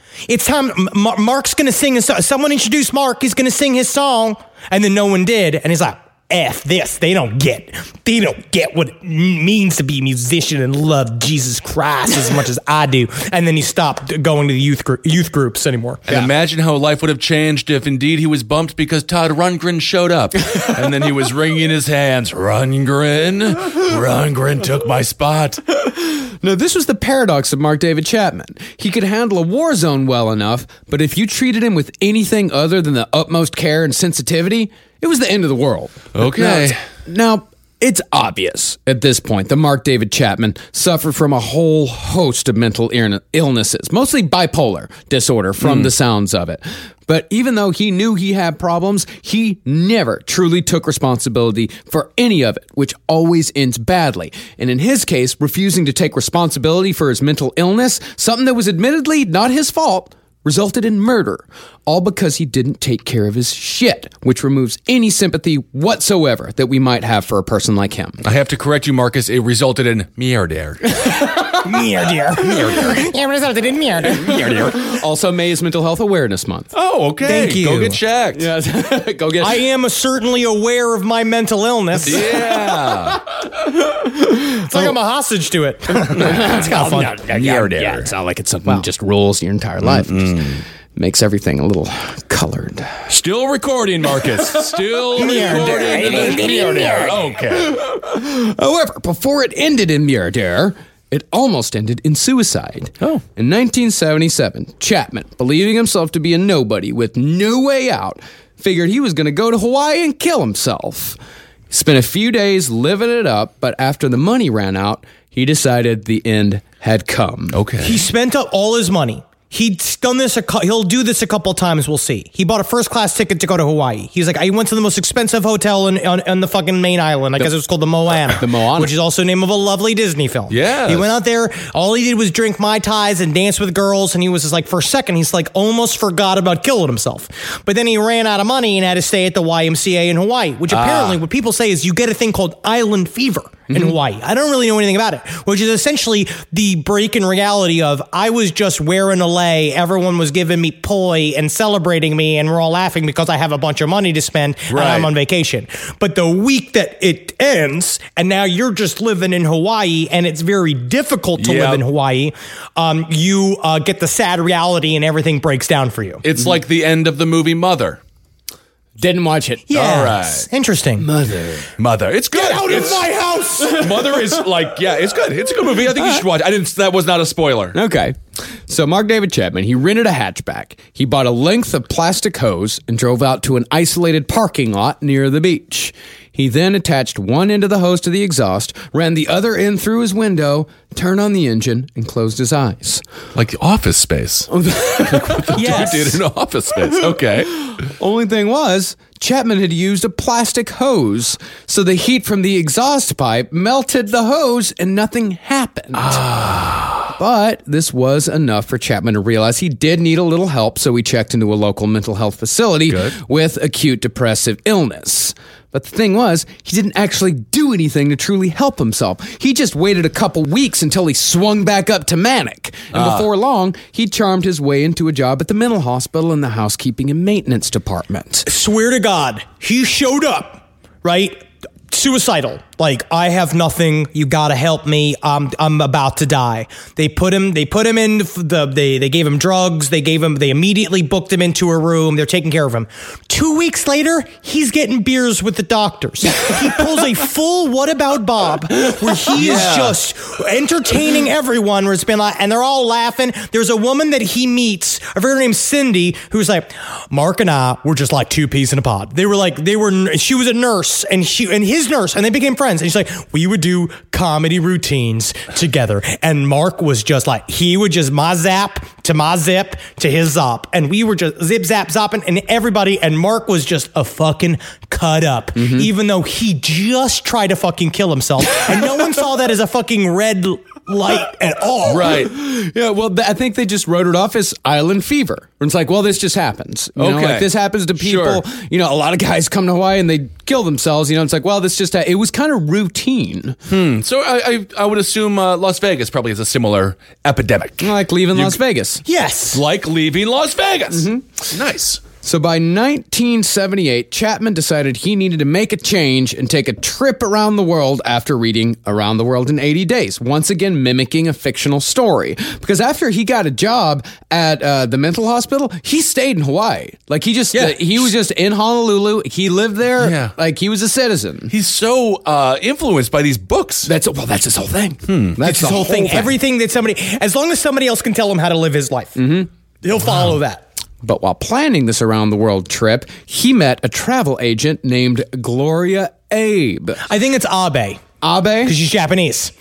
It's time. Mark's going to sing a song. Someone introduced Mark. He's going to sing his song. And then no one did. And he's like, F this. They don't get what it means to be a musician and love Jesus Christ as much as I do. And then he stopped going to the youth groups anymore. And imagine how life would have changed if indeed he was bumped because Todd Rundgren showed up. And then he was wringing his hands. Rundgren took my spot. Now, this was the paradox of Mark David Chapman. He could handle a war zone well enough, but if you treated him with anything other than the utmost care and sensitivity, it was the end of the world. Okay. Now, it's obvious at this point that Mark David Chapman suffered from a whole host of mental illnesses, mostly bipolar disorder from the sounds of it. But even though he knew he had problems, he never truly took responsibility for any of it, which always ends badly. And in his case, refusing to take responsibility for his mental illness, something that was admittedly not his fault, resulted in murder, all because he didn't take care of his shit, which removes any sympathy whatsoever that we might have for a person like him. I have to correct you, Marcus. It resulted in murder. It resulted in murder. Also, May is Mental Health Awareness Month. Oh, okay. Thank you. Go get checked. Yes. Go get. I am certainly aware of my mental illness. Yeah. It's like I'm a hostage to it. It's kind of fun. Yeah, it's not like it's something that just rules your entire life. It just makes everything a little colored. Still recording, Marcus. Still recording. Okay. However, before it ended in murder, it almost ended in suicide. Oh. In 1977, Chapman, believing himself to be a nobody with no way out, figured he was going to go to Hawaii and kill himself. He spent a few days living it up, but after the money ran out, he decided the end had come. Okay. He spent up all his money. He'd done this. He'll do this a couple times. We'll see. He bought a first-class ticket to go to Hawaii. He's like, I went to the most expensive hotel on the fucking main island. I guess it was called the Moana. The Moana. Which is also the name of a lovely Disney film. Yes. He went out there. All he did was drink Mai Tais and dance with girls. And he was just like, for a second, he's like almost forgot about killing himself. But then he ran out of money and had to stay at the YMCA in Hawaii, which apparently what people say is you get a thing called island fever in Hawaii. I don't really know anything about it, which is essentially the break in reality of I was just wearing a lei. Everyone was giving me poi and celebrating me, and we're all laughing because I have a bunch of money to spend and I'm on vacation. But the week that it ends, and now you're just living in Hawaii, and it's very difficult to live in Hawaii, you get the sad reality and everything breaks down for you. It's like the end of the movie Mother. Didn't watch it. Yeah, All right. Interesting. Mother. It's good. Get out of my house! Mother is like, yeah, it's good. It's a good movie. I think you should watch it. That was not a spoiler. Okay. So Mark David Chapman, he rented a hatchback. He bought a length of plastic hose and drove out to an isolated parking lot near the beach. He then attached one end of the hose to the exhaust, ran the other end through his window, turned on the engine, and closed his eyes. Like Office Space. Yes. Dude did in Office Space. Okay. Only thing was, Chapman had used a plastic hose, so the heat from the exhaust pipe melted the hose and nothing happened. But this was enough for Chapman to realize he did need a little help, so he checked into a local mental health facility with acute depressive illness. But the thing was, he didn't actually do anything to truly help himself. He just waited a couple weeks until he swung back up to manic. And before long, he charmed his way into a job at the mental hospital in the housekeeping and maintenance department. Swear to God, he showed up, right? Suicidal. Like, I have nothing. You gotta help me. I'm about to die. They put him in they gave him drugs. They immediately booked him into a room. They're taking care of him. 2 weeks later, he's getting beers with the doctors. He pulls a full What About Bob, where he is just entertaining everyone, where it's been like, and they're all laughing. There's a woman that he meets, a girl named Cindy, who's like, Mark and I were just like two peas in a pod. She was a nurse, and his nurse, and they became friends. And she's like, we would do comedy routines together. And Mark was just like, he would just my zap to my zip to his zop. And we were just zip, zap, zopping, and everybody. And Mark was just a fucking cut up, even though he just tried to fucking kill himself. And no one saw that as a fucking red light at all. Right. Yeah, well, I think they just wrote it off as island fever. It's like, well, this just happens. You know, Okay. like this happens to people. Sure. You know, a lot of guys come to Hawaii and they kill themselves. You know, it's like, well, this just, it was kind of routine. So I would assume Las Vegas probably has a similar epidemic. Like leaving Las Vegas. Yes. Like leaving Las Vegas. Nice. So by 1978, Chapman decided he needed to make a change and take a trip around the world after reading Around the World in 80 Days, once again mimicking a fictional story. Because after he got a job at the mental hospital, he stayed in Hawaii. Like he just, he was just in Honolulu. He lived there. Yeah. Like he was a citizen. He's so influenced by these books. That's his whole thing. That's his whole thing. Everything that as long as somebody else can tell him how to live his life, he'll follow that. But while planning this around the world trip, he met a travel agent named Gloria Abe. I think it's Abe. Abe? Because she's Japanese.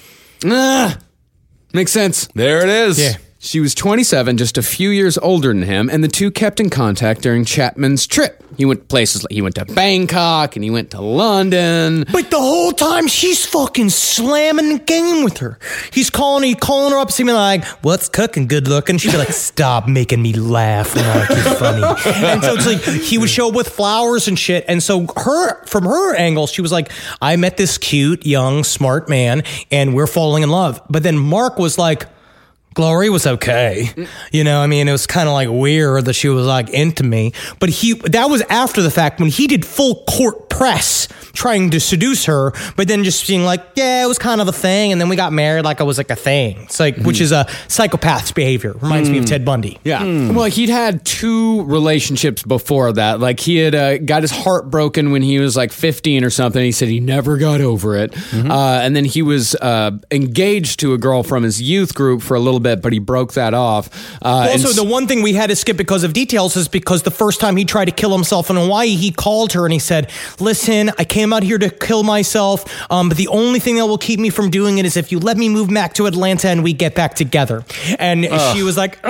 Makes sense. There it is. Yeah. She was 27, just a few years older than him, and the two kept in contact during Chapman's trip. He went places like he went to Bangkok and he went to London. But the whole time she's fucking slamming the game with her. He's calling her up, seeming like, "What's cooking? Good looking." She'd be like, "Stop making me laugh, like you're funny." And so it's like he would show up with flowers and shit. And so from her angle, she was like, "I met this cute, young, smart man, and we're falling in love." But then Mark was like, Glory was okay. You know, I mean, it was kind of like weird that she was like into me. But that was after the fact when he did full court press trying to seduce her, but then just being like, yeah, it was kind of a thing. And then we got married like it was like a thing. It's like, which is a psychopath's behavior. Reminds me of Ted Bundy. Yeah. Well, he'd had 2 relationships before that. Like he had got his heart broken when he was like 15 or something. He said he never got over it. And then he was engaged to a girl from his youth group for a little bit, but he broke that off. Also, the one thing we had to skip because of details is because the first time he tried to kill himself in Hawaii, he called her and he said, "Listen, I came out here to kill myself, but the only thing that will keep me from doing it is if you let me move back to Atlanta and we get back together." And she was like,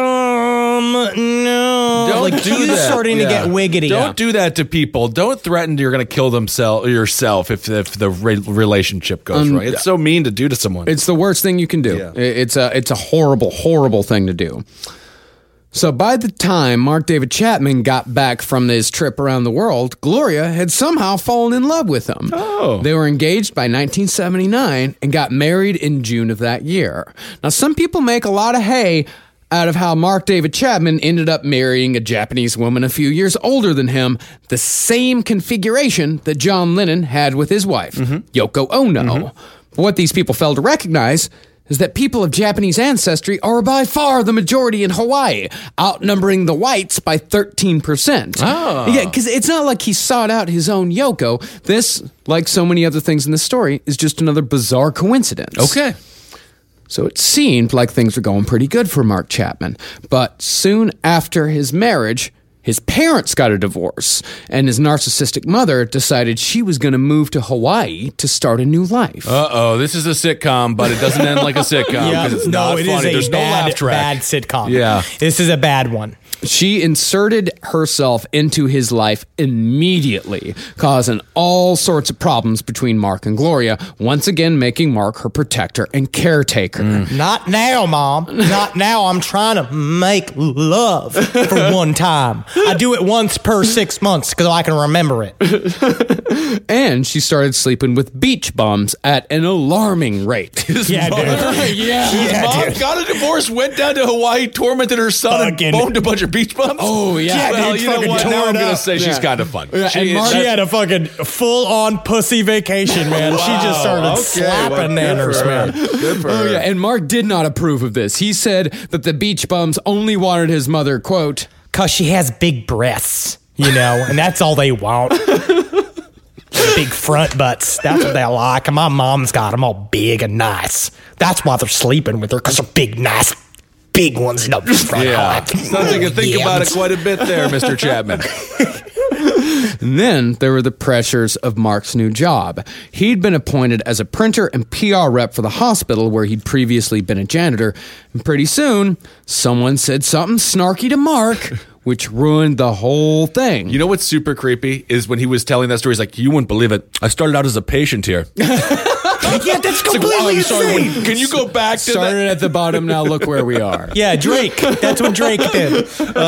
no. Don't like, do he was that. starting to get wiggity. Don't do that to people. Don't threaten you're going to kill yourself if the relationship goes wrong. It's so mean to do to someone. It's the worst thing you can do. Yeah. It's a horrible, horrible thing to do. So by the time Mark David Chapman got back from his trip around the world, Gloria had somehow fallen in love with him. Oh. They were engaged by 1979 and got married in June of that year. Now, some people make a lot of hay out of how Mark David Chapman ended up marrying a Japanese woman a few years older than him, the same configuration that John Lennon had with his wife, Yoko Ono. But what these people failed to recognize is that people of Japanese ancestry are by far the majority in Hawaii, outnumbering the whites by 13%. Oh. Yeah, because it's not like he sought out his own Yoko. This, like so many other things in the story, is just another bizarre coincidence. okay. So it seemed like things were going pretty good for Mark Chapman. But soon after his marriage, his parents got a divorce, and his narcissistic mother decided she was going to move to Hawaii to start a new life. Uh-oh, this is a sitcom, but it doesn't end like a sitcom because it's not it funny. is There's a no laugh track. bad sitcom. Yeah. This is a bad one. She inserted herself into his life immediately, causing all sorts of problems between Mark and Gloria, once again making Mark her protector and caretaker. Not now, Mom. Not now. I'm trying to make love for one time. I do it once per 6 months because I can remember it. And she started sleeping with beach bums at an alarming rate. Yeah, dude. His mom got a divorce, went down to Hawaii, tormented her son, Fucking- and boned a bunch of beach bums. Oh, yeah. Well, dude, you know fucking what? tore Now it I'm going to up. say she's kind of fun. and She Mark- She had a fucking full-on pussy vacation, man. She just started slapping nanners, man. Good for Oh, her. yeah, and Mark did not approve of this. He said that the beach bums only wanted his mother, quote, Because she has big breasts, you know, and that's all they want. Big front butts. That's what they like. And my mom's got them all big and nice. That's why they're sleeping with her, because they're big, nice, big ones. No, front Yeah. hot. Something to think about it quite a bit there, Mr. Chapman. And then there were the pressures of Mark's new job. He'd been appointed as a printer and PR rep for the hospital where he'd previously been a janitor. And pretty soon, someone said something snarky to Mark, which ruined the whole thing. You know what's super creepy is when he was telling that story, he's like, you wouldn't believe it. I started out as a patient here. Yeah, that's It's like, completely I'm sorry, insane. can you go back to Started at the bottom, now look where we are. Yeah, Drake. That's what Drake did.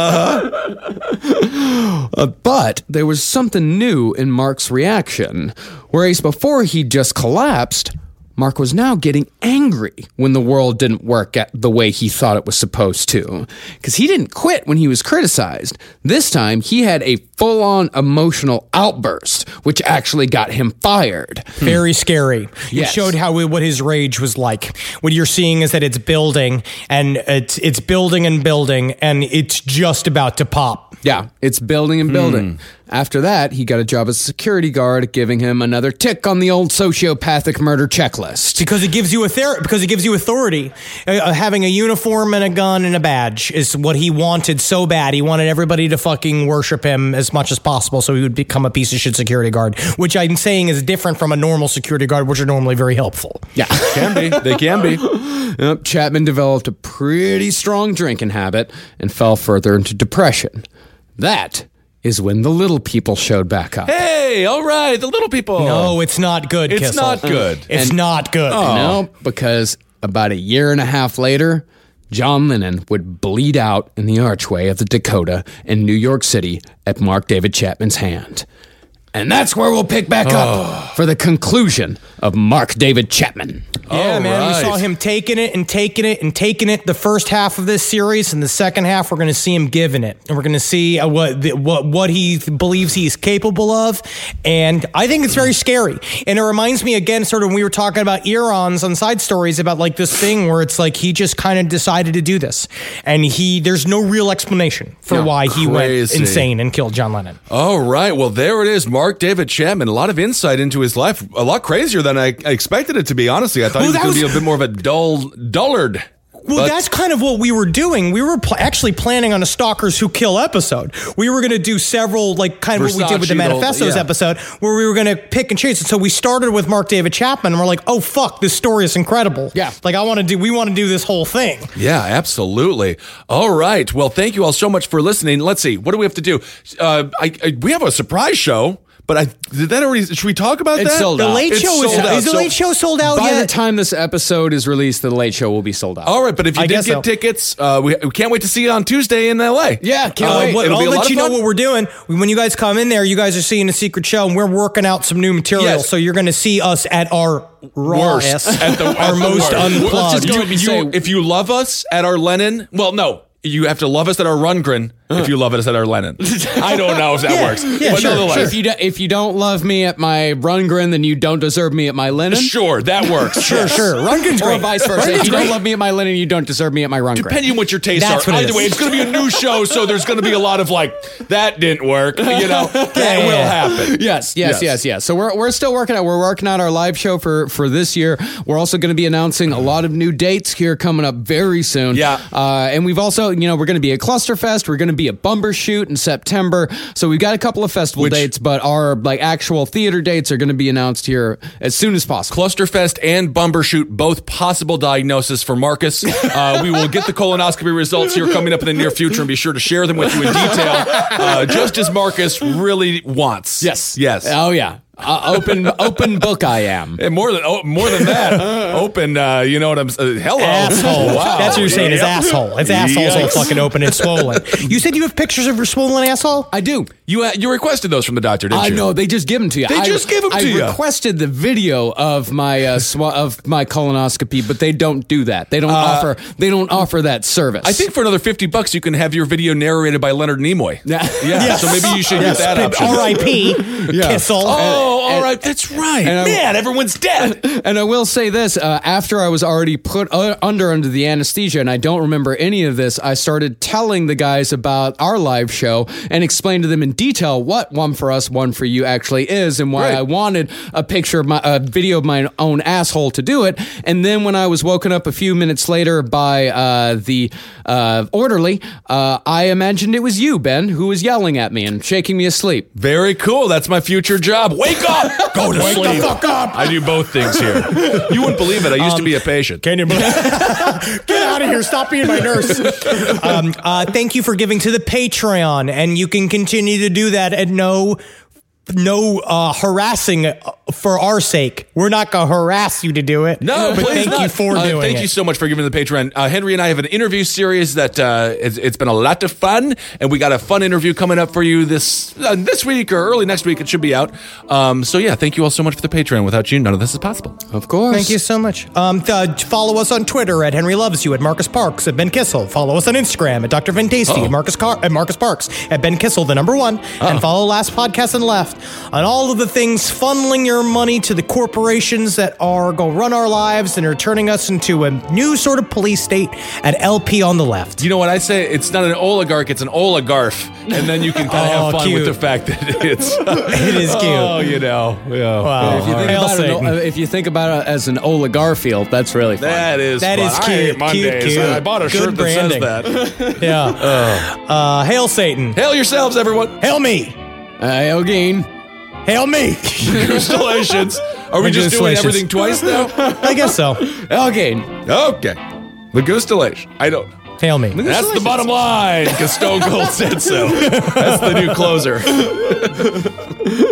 But there was something new in Mark's reaction. Whereas before he just collapsed, Mark was now getting angry when the world didn't work at the way he thought it was supposed to. Because he didn't quit when he was criticized. This time, he had a full-on emotional outburst, which actually got him fired. Very scary. You Yes. showed what his rage was like. What you're seeing is that it's building, and it's building and building, and it's just about to pop. Yeah, it's building and building. After that, he got a job as a security guard, giving him another tick on the old sociopathic murder checklist. Because it gives you authority. Having a uniform and a gun and a badge is what he wanted so bad. He wanted everybody to fucking worship him as much as possible, so he would become a piece of shit security guard. Which I'm saying is different from a normal security guard, which are normally very helpful. Yeah. Can be. They can be. Yep, Chapman developed a pretty strong drinking habit and fell further into depression. That is when the little people showed back up. Hey, all right, the little people. No, it's not good. It's Kissel. not good. It's not good. No, because about a year and a half later, John Lennon would bleed out in the archway of the Dakota in New York City at Mark David Chapman's hand. And that's where we'll pick back up for the conclusion of Mark David Chapman. Yeah, man, right. we saw him taking it and taking it and taking it the first half of this series, and the second half we're going to see him giving it, and we're going to see what he believes he's capable of, and I think it's very scary. And it reminds me again, sort of when we were talking about Eons on Side Stories about like this thing where it's like he just kind of decided to do this, and there's no real explanation for why he went crazy. insane and killed John Lennon. All right, well, there it is. Mark David Chapman, a lot of insight into his life, a lot crazier than I expected it to be, honestly. I thought he was going to be a bit more of a dullard. Well, that's kind of what we were doing. We were actually planning on a Stalkers Who Kill episode. We were going to do several, like kind of what we did with the Versace, Manifestos yeah. episode, where we were going to pick and choose. And so we started with Mark David Chapman, and we're like, oh, fuck, this story is incredible. Yeah. Like, we want to do this whole thing. Yeah, absolutely. All right. Well, thank you all so much for listening. Let's see. What do we have to do? We have a surprise show. But did that already? Should we talk about It's that? sold The out. Late It's Show sold out. is the So- Late Show sold out By yet? the time this episode is released, the Late Show will be sold out. All right, but if you I did guess get so. tickets, we can't wait to see you on Tuesday in LA. Yeah, can't wait. It'll I'll be a lot let of you know fun. what we're doing. When you guys come in there, you guys are seeing a secret show, and we're working out some new material. Yes. So you're going to see us at our rawest, At the our most worst. unplugged. Let's just go ahead and say- If you love us at our Lennon, well, no. You have to love us at our Rundgren if you love us at our Lennon. I don't know if that works. yeah, but sure, nonetheless, If you don't love me at my Rundgren, then you don't deserve me at my Lennon. sure, that works. Sure. Rundgren's Or great. vice versa. If you don't love me at my Lennon, you don't deserve me at my Rundgren. Depending on what your tastes That's are. what it Either is. way, it's going to be a new show, so there's going to be a lot of like, that didn't work. You know, that will happen. Yes. So we're still working out. We're working out our live show for this year. We're also going to be announcing a lot of new dates here coming up very soon. Yeah. And we've also, we're going to be at Clusterfest. We're going to be at Bumbershoot in September. So we've got a couple of festival dates, but our like actual theater dates are going to be announced here as soon as possible. Clusterfest and Bumbershoot, both possible diagnosis for Marcus. We will get the colonoscopy results here coming up in the near future and be sure to share them with you in detail, just as Marcus really wants. Yes. Yes. Oh yeah. Open book I am. And more than that, open. You know what I'm saying? Hello, Asshole. Wow. That's what you're saying is Yep. asshole. It's asshole's all Yikes. fucking open and swollen. You said you have pictures of your swollen asshole? I do. You requested those from the doctor, didn't I you? know they just give them to you. They just give 'em to you. I requested the video of my of my colonoscopy, but they don't do that. They don't offer. They don't offer that service. I think for another $50, you can have your video narrated by Leonard Nimoy. Yeah. So maybe you should get that option. R.I.P. Kissel. Oh, all right. That's right. and I- Man, everyone's dead. And I will say this: after I was already put under the anesthesia, and I don't remember any of this, I started telling the guys about our live show and explained to them in detail what One for Us, One for You actually is, and why Right. I wanted a video of my own asshole to do it. And then when I was woken up a few minutes later by the orderly, I imagined it was you, Ben, who was yelling at me and shaking me asleep. Very cool. That's my future job. Wake up. Go to sleep. the fuck up. I do both things here. You wouldn't believe it. I used to be a patient. Can you believe? Get out of here. Stop being my nurse. Thank you for giving to the Patreon, and you can continue to do that at no harassing for our sake. We're not going to harass you to do it. No, but please thank not. you for doing it. Thank you so much for giving the Patreon. Henry and I have an interview series that it's been a lot of fun, and we got a fun interview coming up for you this week or early next week. It should be out. So yeah, thank you all so much for the Patreon. Without you, none of this is possible. Of course. Thank you so much. Follow us on Twitter at Henry Loves You, at Marcus Parks, at Ben Kissel. Follow us on Instagram at Dr. Van Tasty, at Marcus Parks, at Ben Kissel, the number 1, and follow Last Podcast and Left on all of the things funneling your money to the corporations that are going to run our lives and are turning us into a new sort of police state at LP on the Left. You know what I say? It's not an oligarch, it's an oligarch. And then you can kind of have fun cute. with the fact that it's... It is cute. Oh, you know. Yeah. Wow. If you think about it as an oligarchifield, that's really fun. That is That fun. is I cute. hate Mondays. Cute. I bought a Good shirt branding. that says that. Yeah. Hail Satan. Hail yourselves, everyone. Hail me. Hail Gain. Hail me. Congratulations. Are we just doing Congratulations. everything twice now? I guess so. Hail Gain. Okay. Legustulation. I don't know. Hail me. That's the bottom line, because Stone Cold said so. That's the new closer.